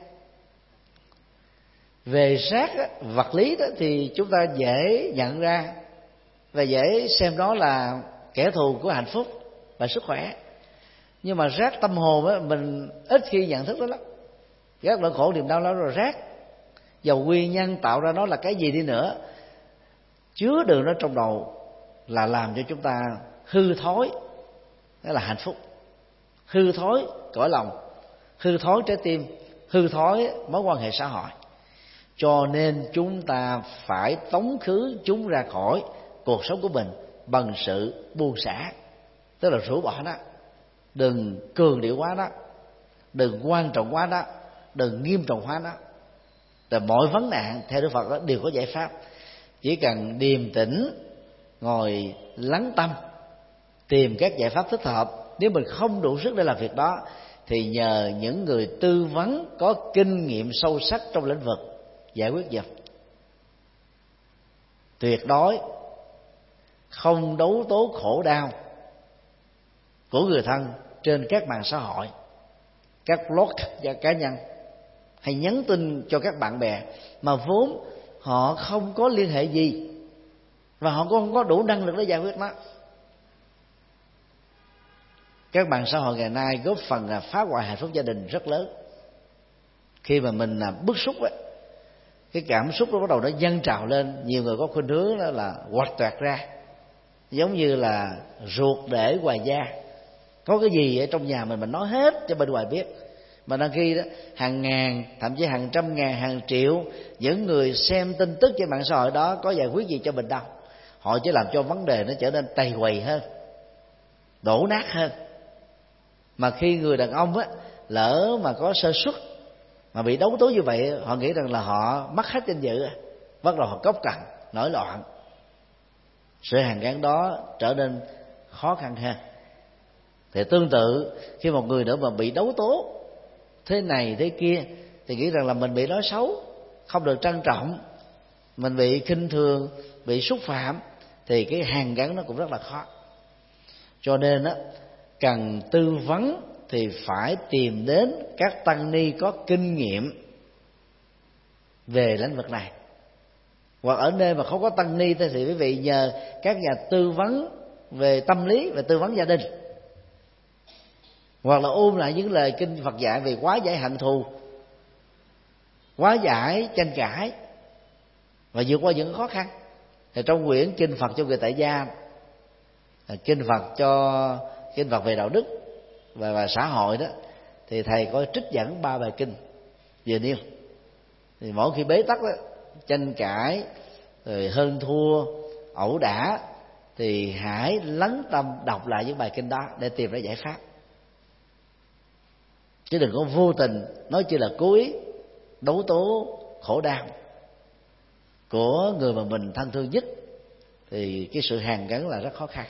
Về rác đó, vật lý đó thì chúng ta dễ nhận ra và dễ xem đó là kẻ thù của hạnh phúc và sức khỏe. Nhưng mà rác tâm hồn á, mình ít khi nhận thức đó lắm. Rác nỗi khổ niềm đau đó là rác, dầu nguyên nhân tạo ra nó là cái gì đi nữa, chứa đựng nó trong đầu là làm cho chúng ta hư thối, đó là hạnh phúc, hư thối cõi lòng, hư thối trái tim, hư thối mối quan hệ xã hội. Cho nên chúng ta phải tống khứ chúng ra khỏi cuộc sống của mình bằng sự buông xả, tức là rũ bỏ nó, đừng cường điệu quá đó, đừng quan trọng quá đó, đừng nghiêm trọng hóa nó. Và mọi vấn nạn theo Đức Phật đó đều có giải pháp, chỉ cần điềm tĩnh ngồi lắng tâm tìm các giải pháp thích hợp. Nếu mình không đủ sức để làm việc đó thì nhờ những người tư vấn có kinh nghiệm sâu sắc trong lĩnh vực giải quyết giùm. Tuyệt đối không đấu tố khổ đau của người thân trên các mạng xã hội, các blog và cá nhân, hay nhắn tin cho các bạn bè mà vốn họ không có liên hệ gì và họ cũng không có đủ năng lực để giải quyết nó. Các mạng xã hội ngày nay góp phần là phá hoại hạnh phúc gia đình rất lớn. Khi mà mình là bức xúc ấy, cái cảm xúc nó bắt đầu nó dâng trào lên, nhiều người có khuynh hướng đó là quạch toẹt ra, giống như là ruột để ngoài da. Có cái gì ở trong nhà mình mình nói hết cho bên ngoài biết, mà đăng khi đó hàng ngàn, thậm chí hàng trăm ngàn, hàng triệu những người xem tin tức trên mạng xã hội đó có giải quyết gì cho mình đâu. Họ chỉ làm cho vấn đề nó trở nên tầy quầy hơn, đổ nát hơn. Mà khi người đàn ông á lỡ mà có sơ suất mà bị đấu tố như vậy, họ nghĩ rằng là họ mất hết danh dự, bắt đầu họ cốc cằn, nổi loạn. Sự hàn gắn đó trở nên khó khăn hơn. Thì tương tự khi một người nữa mà bị đấu tố thế này thế kia thì nghĩ rằng là mình bị nói xấu, không được trân trọng, mình bị khinh thường, bị xúc phạm, thì cái hàn gắn nó cũng rất là khó. Cho nên á, cần tư vấn thì phải tìm đến các tăng ni có kinh nghiệm về lĩnh vực này. Hoặc ở nơi mà không có tăng ni thì quý vị nhờ các nhà tư vấn về tâm lý và tư vấn gia đình, hoặc là ôn lại những lời kinh Phật dạy về hóa giải hận thù, hóa giải tranh cãi và vượt qua những khó khăn. Thì trong quyển kinh Phật cho người tại gia, kinh Phật cho kinh Phật về đạo đức và, và xã hội đó, thì thầy có trích dẫn ba bài kinh vừa nêu. Thì mỗi khi bế tắc đó, tranh cãi rồi hơn thua, ẩu đả, thì hãy lắng tâm đọc lại những bài kinh đó để tìm ra giải pháp, chứ đừng có vô tình nói chỉ là cố ý đấu tố khổ đau của người mà mình thân thương nhất, thì cái sự hàn gắn là rất khó khăn.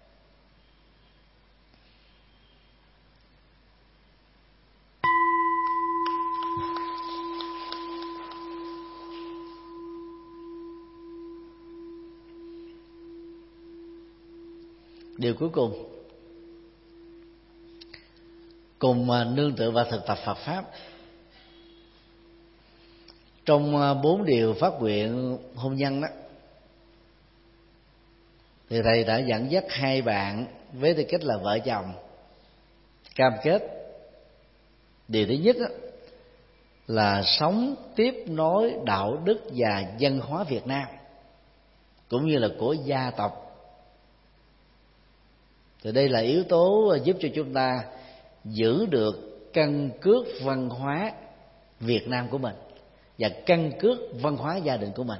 Điều cuối cùng, cùng nương tựa vào thực tập Phật pháp. Trong bốn điều phát nguyện hôn nhân đó, thì thầy đã dẫn dắt hai bạn với tư cách là vợ chồng cam kết. Điều thứ nhất đó, là sống tiếp nối đạo đức và văn hóa Việt Nam cũng như là của gia tộc. Thì đây là yếu tố giúp cho chúng ta giữ được căn cước văn hóa Việt Nam của mình và căn cước văn hóa gia đình của mình.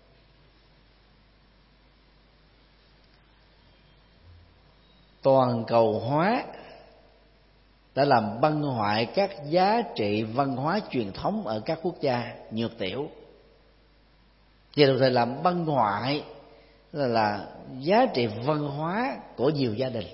Toàn cầu hóa đã làm băng hoại các giá trị văn hóa truyền thống ở các quốc gia nhược tiểu, và đồng thời làm băng hoại là, là giá trị văn hóa của nhiều gia đình.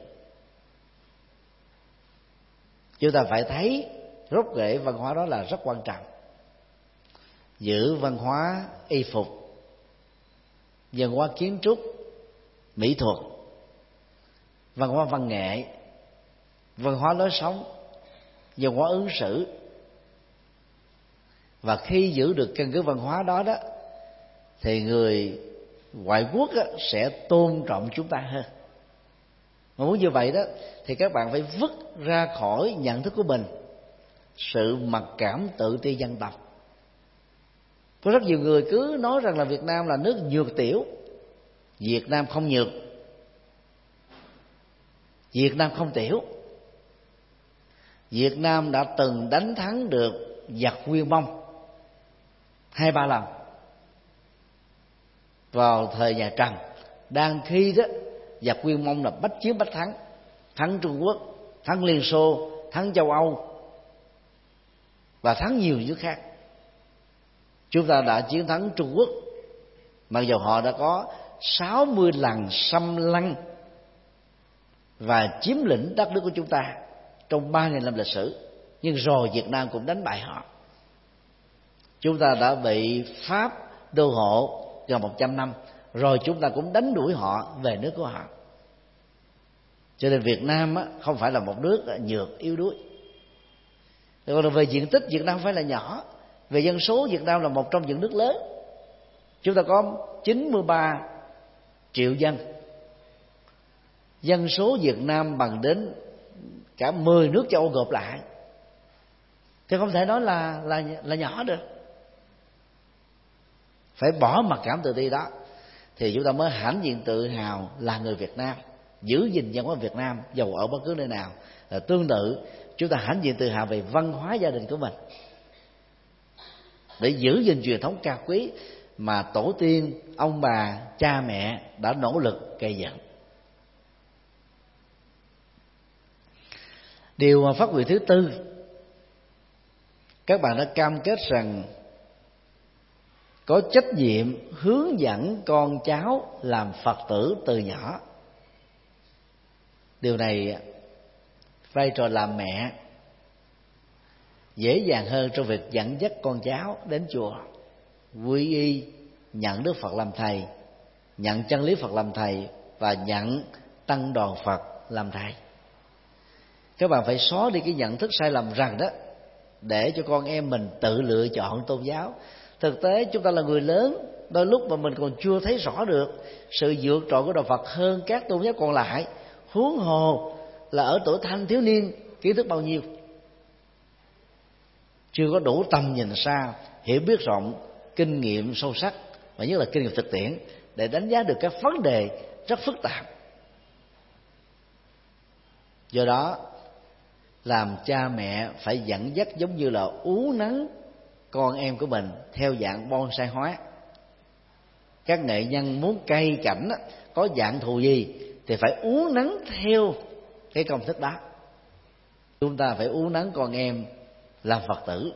Chúng ta phải thấy gốc rễ văn hóa đó là rất quan trọng. Giữ văn hóa y phục, văn hóa kiến trúc, mỹ thuật, văn hóa văn nghệ, văn hóa lối sống, văn hóa ứng xử. Và khi giữ được căn cứ văn hóa đó đó thì người ngoại quốc á, sẽ tôn trọng chúng ta hơn. Mà muốn như vậy đó thì các bạn phải vứt ra khỏi nhận thức của mình sự mặc cảm tự ti dân tộc. Có rất nhiều người cứ nói rằng là Việt Nam là nước nhược tiểu. Việt Nam không nhược, Việt Nam không tiểu. Việt Nam đã từng đánh thắng được giặc Nguyên Mông hai ba lần vào thời nhà Trần, đang khi đó giặc Nguyên Mông là bách chiến bách thắng, thắng Trung Quốc, thắng Liên Xô, thắng châu Âu và thắng nhiều nước khác. Chúng ta đã chiến thắng Trung Quốc mặc dù họ đã có sáu mươi lần xâm lăng và chiếm lĩnh đất nước của chúng ta trong ba nghìn năm lịch sử, nhưng rồi Việt Nam cũng đánh bại họ. Chúng ta đã bị Pháp đô hộ gần một trăm năm, rồi chúng ta cũng đánh đuổi họ về nước của họ. Cho nên Việt Nam á, không phải là một nước nhược yếu đuối. Còn về diện tích, Việt Nam không phải là nhỏ. Về dân số, Việt Nam là một trong những nước lớn. Chúng ta có chín mươi ba triệu dân. Dân số Việt Nam bằng đến cả mười nước châu Âu gộp lại, thì không thể nói là là là nhỏ được. Phải bỏ mặc cảm tự ti đó thì chúng ta mới hãnh diện tự hào là người Việt Nam, giữ gìn văn hóa Việt Nam dầu ở bất cứ nơi nào. Là tương tự, chúng ta hãnh diện tự hào về văn hóa gia đình của mình, để giữ gìn truyền thống cao quý mà tổ tiên, ông bà, cha mẹ đã nỗ lực gây dựng. Điều phát nguyện thứ tư, các bạn đã cam kết rằng có trách nhiệm hướng dẫn con cháu làm Phật tử từ nhỏ. Điều này vai trò làm mẹ dễ dàng hơn trong việc dẫn dắt con cháu đến chùa, quy y, nhận Đức Phật làm thầy, nhận chân lý Phật làm thầy và nhận tăng đoàn Phật làm thầy. Các bạn phải xóa đi cái nhận thức sai lầm rằng đó để cho con em mình tự lựa chọn tôn giáo. Thực tế chúng ta là người lớn, đôi lúc mà mình còn chưa thấy rõ được sự vượt trội của đạo Phật hơn các tôn giáo còn lại, huống hồ là ở tuổi thanh thiếu niên, kiến thức bao nhiêu, chưa có đủ tầm nhìn xa, hiểu biết rộng, kinh nghiệm sâu sắc và nhất là kinh nghiệm thực tiễn để đánh giá được các vấn đề rất phức tạp. Do đó làm cha mẹ phải dẫn dắt giống như là uốn nắn con em của mình theo dạng bonsai hóa. Các nghệ nhân muốn cây cảnh có dạng thù gì thì phải uốn nắn theo cái công thức đó. Chúng ta phải uốn nắn con em làm Phật tử.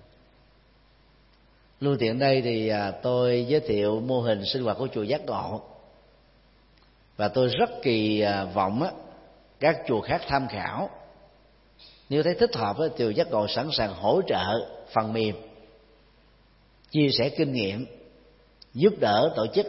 Lưu tiện đây thì tôi giới thiệu mô hình sinh hoạt của chùa Giác Ngộ, và tôi rất kỳ vọng á, các chùa khác tham khảo. Nếu thấy thích hợp, chùa Giác Ngộ sẵn sàng hỗ trợ phần mềm, chia sẻ kinh nghiệm, giúp đỡ tổ chức.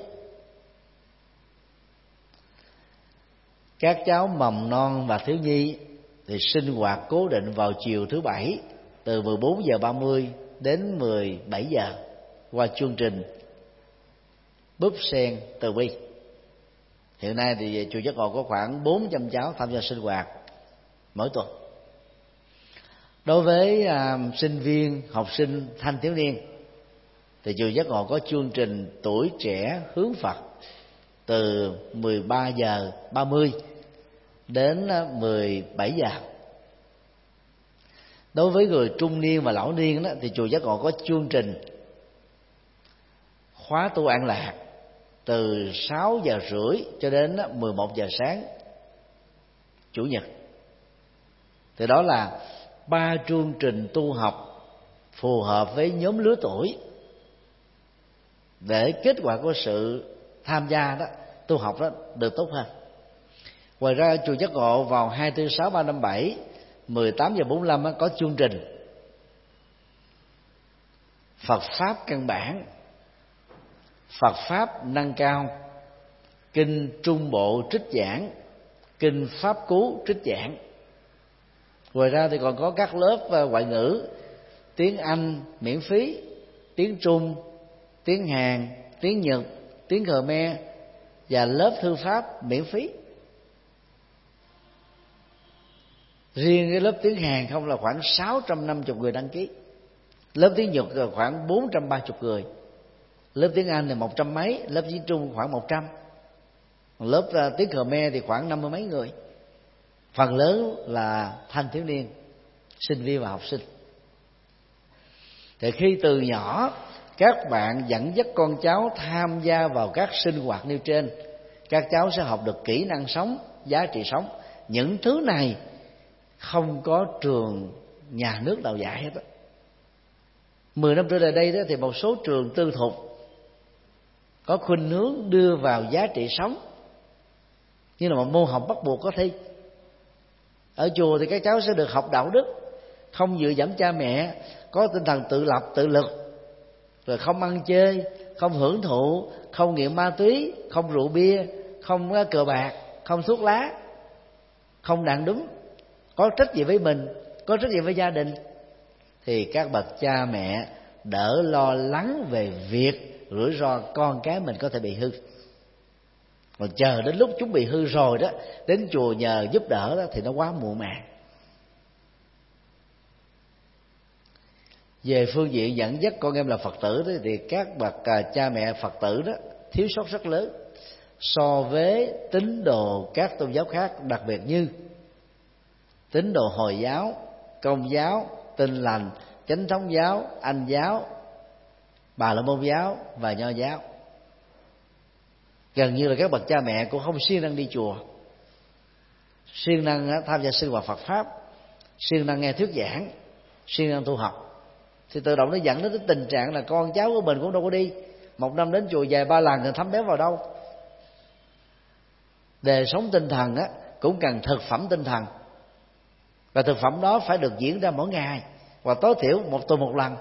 Các cháu mầm non và thiếu nhi thì sinh hoạt cố định vào chiều thứ bảy từ mười bốn giờ ba mươi đến mười bảy giờ qua chương trình Búp Sen Từ Bi. Hiện nay thì chùa Giác Ngộ có khoảng bốn trăm cháu tham gia sinh hoạt mỗi tuần. Đối với à, sinh viên, học sinh, thanh thiếu niên thì chùa Giác Ngộ có chương trình Tuổi Trẻ Hướng Phật từ mười ba giờ ba mươi đến mười bảy giờ. Đối với người trung niên và lão niên đó, thì chùa Giác Ngộ có chương trình khóa tu an lạc từ sáu giờ rưỡi cho đến mười một giờ sáng chủ nhật. Thì đó là ba chương trình tu học phù hợp với nhóm lứa tuổi, để kết quả của sự tham gia đó, tu học đó được tốt hơn. Ngoài ra chùa Giác Ngộ vào hai tư sáu ba năm bảy mười tám giờ bốn mươi lăm có chương trình Phật pháp căn bản, Phật pháp nâng cao, kinh Trung Bộ trích giảng, kinh Pháp Cú trích giảng. Ngoài ra thì còn có các lớp ngoại ngữ, tiếng Anh miễn phí, tiếng Trung, tiếng Hàn, tiếng Nhật, tiếng Khmer và lớp thư pháp miễn phí. Riêng cái lớp tiếng Hàn không là khoảng sáu trăm năm mươi người đăng ký, lớp tiếng Nhật là khoảng bốn trăm ba mươi người, lớp tiếng Anh là một trăm mấy, lớp tiếng Trung khoảng một trăm, lớp tiếng Khmer thì khoảng năm mươi mấy người. Phần lớn là thanh thiếu niên, sinh viên và học sinh. Thì khi từ nhỏ các bạn dẫn dắt con cháu tham gia vào các sinh hoạt nêu trên, các cháu sẽ học được kỹ năng sống, giá trị sống. Những thứ này không có trường nhà nước nào dạy hết á. Mười năm trở lại đây đó, thì một số trường tư thục có khuynh hướng đưa vào giá trị sống như là một môn học bắt buộc có thi. Ở chùa thì các cháu sẽ được học đạo đức, không dựa dẫm cha mẹ, có tinh thần tự lập tự lực, rồi không ăn chơi, không hưởng thụ, không nghiện ma túy, không rượu bia, không cờ bạc, không thuốc lá, không đàn đúng, có trách nhiệm với mình, có trách nhiệm với gia đình. Thì các bậc cha mẹ đỡ lo lắng về việc rủi ro con cái mình có thể bị hư. Còn chờ đến lúc chúng bị hư rồi đó, đến chùa nhờ giúp đỡ đó, thì nó quá muộn màng. Về phương diện dẫn dắt con em là Phật tử đó, thì các bậc cha mẹ Phật tử đó thiếu sót rất lớn so với tín đồ các tôn giáo khác, đặc biệt như tín đồ Hồi giáo, Công giáo, Tin lành, Chánh thống giáo, Anh giáo, Bà la môn giáo và Nho giáo. Gần như là các bậc cha mẹ cũng không siêng năng đi chùa, siêng năng tham gia sinh hoạt Phật pháp, siêng năng nghe thuyết giảng, siêng năng tu học. Thì tự động nó dẫn đến cái tình trạng là con cháu của mình cũng đâu có đi. Một năm đến chùa vài ba lần thì thấm béo vào đâu. Đời sống tinh thần á cũng cần thực phẩm tinh thần, và thực phẩm đó phải được diễn ra mỗi ngày, và tối thiểu một tuần một lần.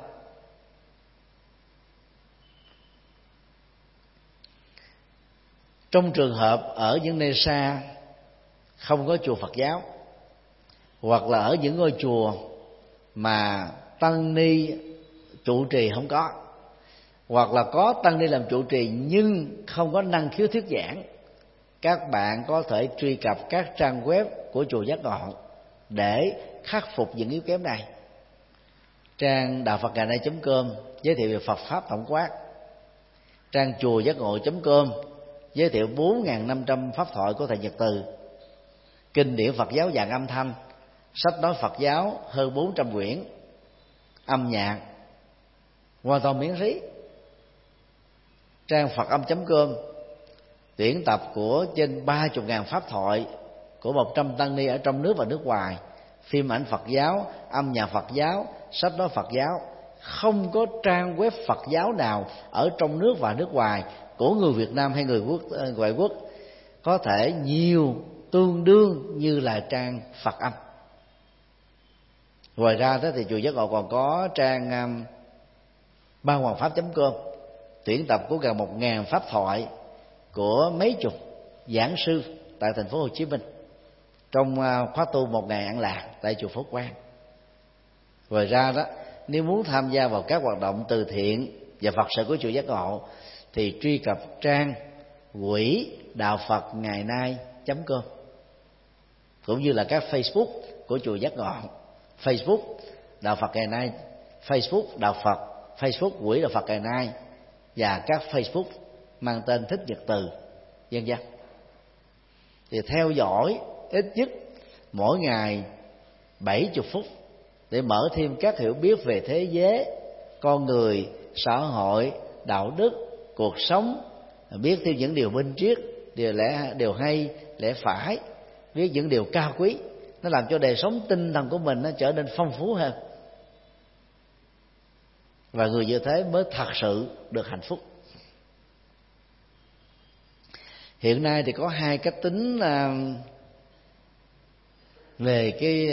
Trong trường hợp ở những nơi xa không có chùa Phật giáo, hoặc là ở những ngôi chùa mà tăng ni trụ trì không có, hoặc là có tăng ni làm trụ trì nhưng không có năng khiếu thuyết giảng, các bạn có thể truy cập các trang web của chùa Giác Ngộ để khắc phục những yếu kém này. Trang đạo phật ngày nay chấm com giới thiệu về Phật pháp tổng quát, trang chùa giác ngộ chấm com giới thiệu bốn nghìn năm trăm pháp thoại của thầy Nhật Từ, kinh điển Phật giáo dạng âm thanh, sách nói Phật giáo hơn bốn trăm quyển, âm nhạc hoàn toàn miễn phí. Trang phật âm chấm com tuyển tập của trên ba mươi nghìn pháp thoại của một trăm tăng ni ở trong nước và nước ngoài, phim ảnh Phật giáo, âm nhạc Phật giáo, sách nói Phật giáo. Không có trang web Phật giáo nào ở trong nước và nước ngoài của người Việt Nam hay người quốc, ngoại quốc có thể nhiều tương đương như là trang Phật âm. Ngoài ra đó thì chùa Giác Ngộ còn có trang um, ba hoàng pháp chấm com tuyển tập của gần một ngàn pháp thoại của mấy chục giảng sư tại thành phố Hồ Chí Minh trong uh, khóa tu một ngày an lạc tại chùa Phổ Quang. Ngoài ra đó, nếu muốn tham gia vào các hoạt động từ thiện và Phật sự của chùa Giác Ngộ thì truy cập trang quỹ đạo Phật ngày nay chấm com, cũng như là các Facebook của chùa Giác Ngộ, Facebook đạo Phật ngày nay, Facebook đạo Phật, Facebook quỹ đạo Phật ngày nay, và các Facebook mang tên Thích Nhật Từ, vân vân. Thì theo dõi ít nhất mỗi ngày bảy mươi phút để mở thêm các hiểu biết về thế giới, con người, xã hội, đạo đức, cuộc sống, biết thêm những điều minh triết, điều lẽ, điều hay, lẽ phải, biết những điều cao quý. Nó làm cho đời sống tinh thần của mình nó trở nên phong phú hơn, và người như thế mới thật sự được hạnh phúc. Hiện nay thì có hai cách tính về cái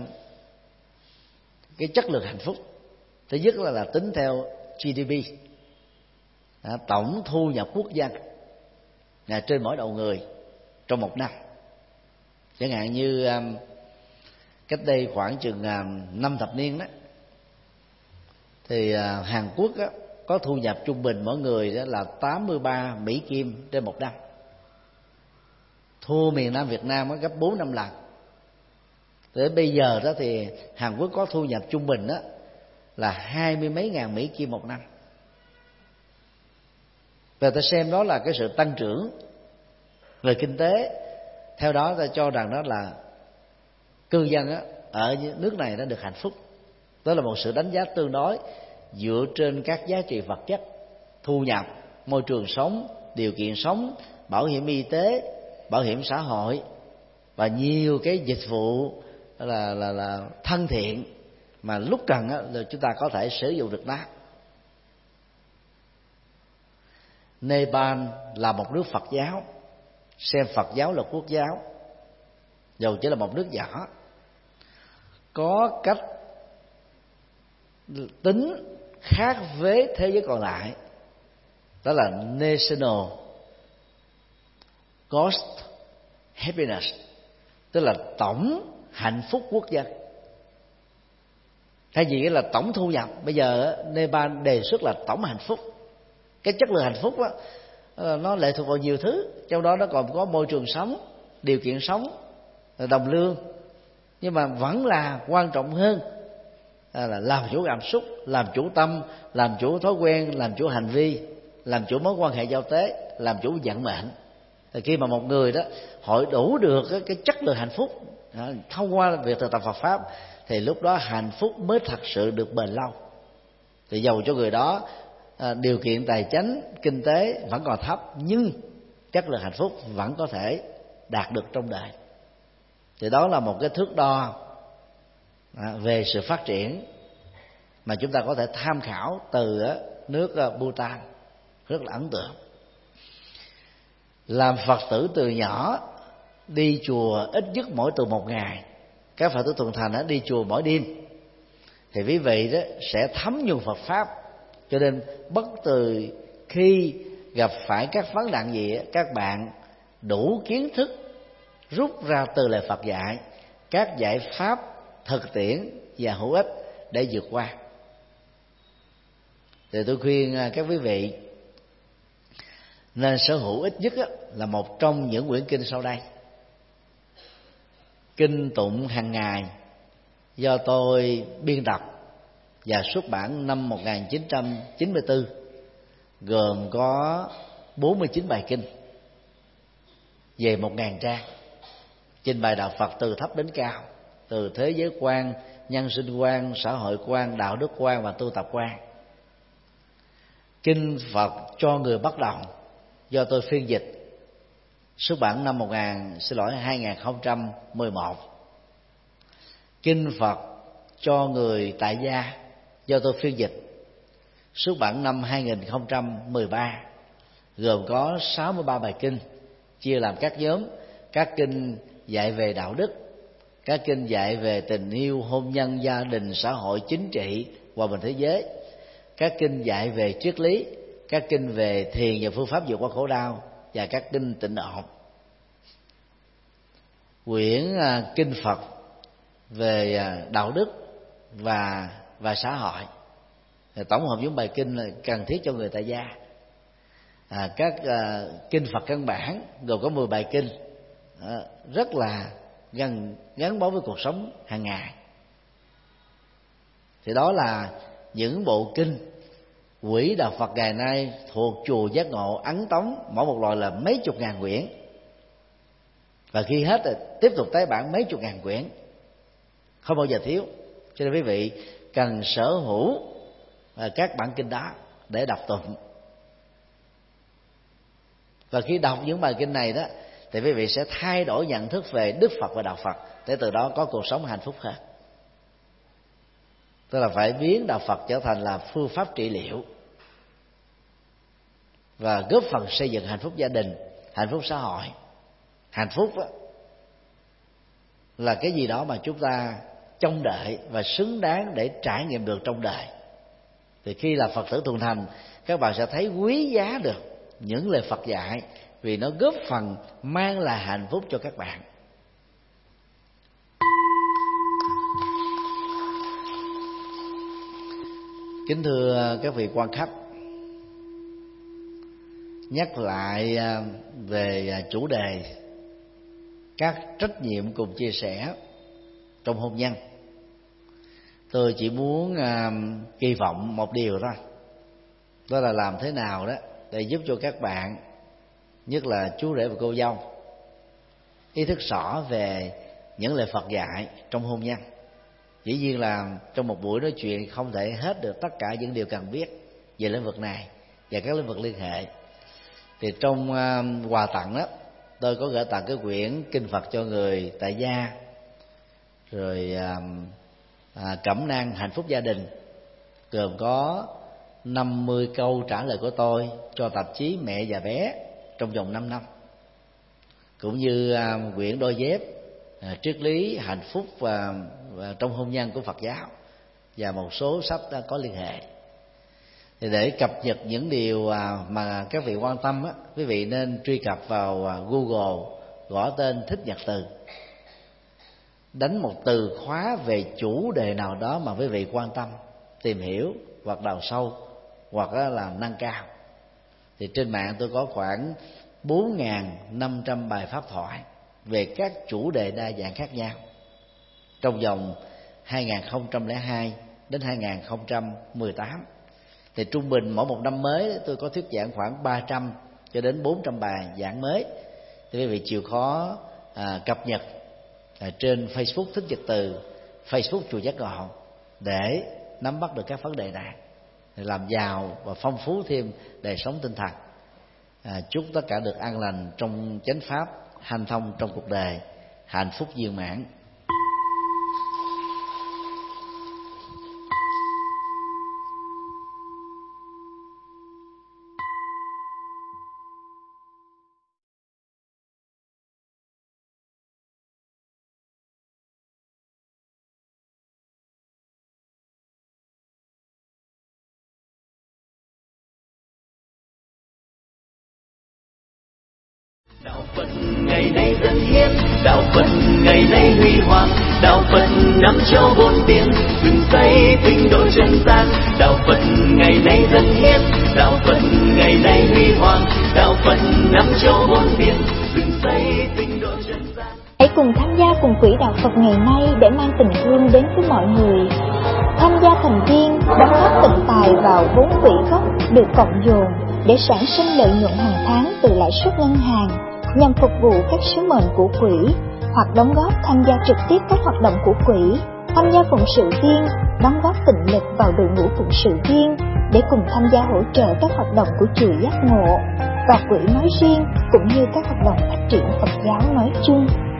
cái chất lượng hạnh phúc. Thứ nhất là, là tính theo giê đê pê, tổng thu nhập quốc dân là trên mỗi đầu người trong một năm. Chẳng hạn như cách đây khoảng chừng năm thập niên đó, thì Hàn Quốc đó, có thu nhập trung bình mỗi người đó là tám mươi ba Mỹ Kim trên một năm, thua miền Nam Việt Nam có gấp bốn năm lần. Tới bây giờ đó thì Hàn Quốc có thu nhập trung bình đó là hai mươi mấy ngàn Mỹ Kim một năm. Và ta xem đó là cái sự tăng trưởng về kinh tế. Theo đó ta cho rằng đó là cư dân đó, ở nước này đã được hạnh phúc. Đó là một sự đánh giá tương đối dựa trên các giá trị vật chất, thu nhập, môi trường sống, điều kiện sống, bảo hiểm y tế, bảo hiểm xã hội và nhiều cái dịch vụ là là là thân thiện mà lúc cần á, là chúng ta có thể sử dụng được nó. Nepal là một nước Phật giáo, xem Phật giáo là quốc giáo, dù chỉ là một nước nhỏ, có cách tính khác với thế giới còn lại, đó là National Gross Happiness, tức là tổng hạnh phúc quốc dân. Thay vì là tổng thu nhập, bây giờ Nepal đề xuất là tổng hạnh phúc. Cái chất lượng hạnh phúc đó, nó lệ thuộc vào nhiều thứ, trong đó nó còn có môi trường sống, điều kiện sống, đồng lương, nhưng mà vẫn là quan trọng hơn là làm chủ cảm xúc, làm chủ tâm, làm chủ thói quen, làm chủ hành vi, làm chủ mối quan hệ giao tế, làm chủ vận mệnh. Thì khi mà một người đó hội đủ được cái, cái chất lượng hạnh phúc thông qua việc thực tập Phật pháp, thì lúc đó hạnh phúc mới thật sự được bền lâu. Thì dầu cho người đó à, điều kiện tài chính, kinh tế vẫn còn thấp, nhưng chất lượng hạnh phúc vẫn có thể đạt được trong đời. Thì đó là một cái thước đo à, về sự phát triển mà chúng ta có thể tham khảo từ à, nước à, Bhutan, rất là ấn tượng. Làm Phật tử từ nhỏ, đi chùa ít nhất mỗi tuần một ngày, các Phật tử thuần thành đó, đi chùa mỗi đêm, thì quý vị đó sẽ thấm nhuần Phật pháp. Cho nên bất từ khi gặp phải các vấn nạn gì, các bạn đủ kiến thức rút ra từ lời Phật dạy các giải pháp thực tiễn và hữu ích để vượt qua. Thì tôi khuyên các quý vị nên sở hữu ít nhất là một trong những quyển kinh sau đây. Kinh tụng hàng ngày do tôi biên tập và xuất bản năm một nghìn chín trăm chín mươi tư, gồm có bốn mươi chín bài kinh về một nghìn trang, trình bày đạo Phật từ thấp đến cao, từ thế giới quan, nhân sinh quan, xã hội quan, đạo đức quan và tu tập quan. Kinh Phật cho người bắt đầu do tôi phiên dịch, xuất bản năm một nghìn xin lỗi hai nghìn không trăm mười một. Kinh Phật cho người tại gia do tôi phiên dịch, xuất bản năm hai nghìn không trăm mười ba, gồm có sáu mươi ba bài kinh, chia làm các nhóm: các kinh dạy về đạo đức, các kinh dạy về tình yêu, hôn nhân, gia đình, xã hội, chính trị, hòa bình thế giới, các kinh dạy về triết lý, các kinh về thiền và phương pháp vượt qua khổ đau, và các kinh tịnh độ. Quyển kinh Phật về đạo đức và và xã hội, tổng hợp những bài kinh cần thiết cho người tại gia. À, các à, kinh Phật căn bản gồm có mười bài kinh, à, rất là gần gắn bó với cuộc sống hàng ngày. Thì đó là những bộ kinh quỹ đạo Phật ngày nay thuộc chùa Giác Ngộ ấn tống, mỗi một loại là mấy chục ngàn quyển. và khi hết rồi tiếp tục tái bản mấy chục ngàn quyển, không bao giờ thiếu. Cho nên quý vị cần sở hữu các bản kinh đó để đọc tụng. Và khi đọc những bài kinh này đó thì quý vị sẽ thay đổi nhận thức về Đức Phật và Đạo Phật, để từ đó có cuộc sống hạnh phúc hơn. Tức là phải biến Đạo Phật trở thành là phương pháp trị liệu và góp phần xây dựng hạnh phúc gia đình, hạnh phúc xã hội. Hạnh phúc đó là cái gì đó mà chúng ta trông đợi và xứng đáng để trải nghiệm được trong đời. Thì khi là Phật tử thuần thành, các bạn sẽ thấy quý giá được những lời Phật dạy, vì nó góp phần mang lại hạnh phúc cho các bạn. Kính thưa các vị quan khách, nhắc lại về chủ đề các trách nhiệm cùng chia sẻ trong hôn nhân, tôi chỉ muốn uh, kỳ vọng một điều thôi, đó là làm thế nào đó để giúp cho các bạn, nhất là chú rể và cô dâu, ý thức rõ về những lời Phật dạy trong hôn nhân. Dĩ nhiên là trong một buổi nói chuyện không thể hết được tất cả những điều cần biết về lĩnh vực này và các lĩnh vực liên hệ. Thì trong uh, quà tặng đó, tôi có gửi tặng cái quyển Kinh Phật cho người tại gia, rồi uh, à, cẩm nang hạnh phúc gia đình, gồm có năm mươi câu trả lời của tôi cho tạp chí Mẹ và Bé trong vòng năm năm, cũng như à, quyển đôi dép à, triết lý hạnh phúc và, và trong hôn nhân của Phật giáo, và một số sách à, có liên hệ. Thì để cập nhật những điều à, mà các vị quan tâm á, quý vị nên truy cập vào à, Google, gõ tên Thích Nhật Từ, đánh một từ khóa về chủ đề nào đó mà quý vị quan tâm, tìm hiểu hoặc đào sâu hoặc là nâng cao. Thì trên mạng tôi có khoảng bốn nghìn năm trăm bài pháp thoại về các chủ đề đa dạng khác nhau trong vòng hai nghìn không trăm lẻ hai đến hai nghìn không trăm mười tám. Thì trung bình mỗi một năm mới tôi có thuyết giảng khoảng ba trăm cho đến bốn trăm bài giảng mới. Thì quý vị chịu khó à, cập nhật à, trên Facebook Thích Nhật Từ, Facebook Chùa Giác Ngộ để nắm bắt được các vấn đề này, để làm giàu và phong phú thêm đời sống tinh thần. À, chúc tất cả được an lành trong chánh pháp, hanh thông trong cuộc đời, hạnh phúc viên mãn. Đạo Phật ngày nay dân hiến, đạo Phật ngày nay huy hoàng, đạo Phật năm châu bốn biển, dựng xây tinh độ chân gian. Đạo Phật ngày nay dân hiến, đạo Phật ngày nay huy hoàng, đạo Phật năm châu bốn biển, dựng xây tinh độ chân gian. Hãy cùng tham gia cùng quỹ đạo Phật ngày nay để mang tình thương đến với mọi người. Tham gia thành viên đóng góp tịnh tài vào vốn quỹ gốc được cộng dồn để sản sinh lợi nhuận hàng tháng từ lãi suất ngân hàng nhằm phục vụ các sứ mệnh của quỹ, hoặc đóng góp tham gia trực tiếp các hoạt động của quỹ, tham gia phụng sự viên, đóng góp tịnh lực vào đội ngũ phụng sự viên để cùng tham gia hỗ trợ các hoạt động của chùa Giác Ngộ và quỹ nói riêng, cũng như các hoạt động phát triển Phật giáo nói chung.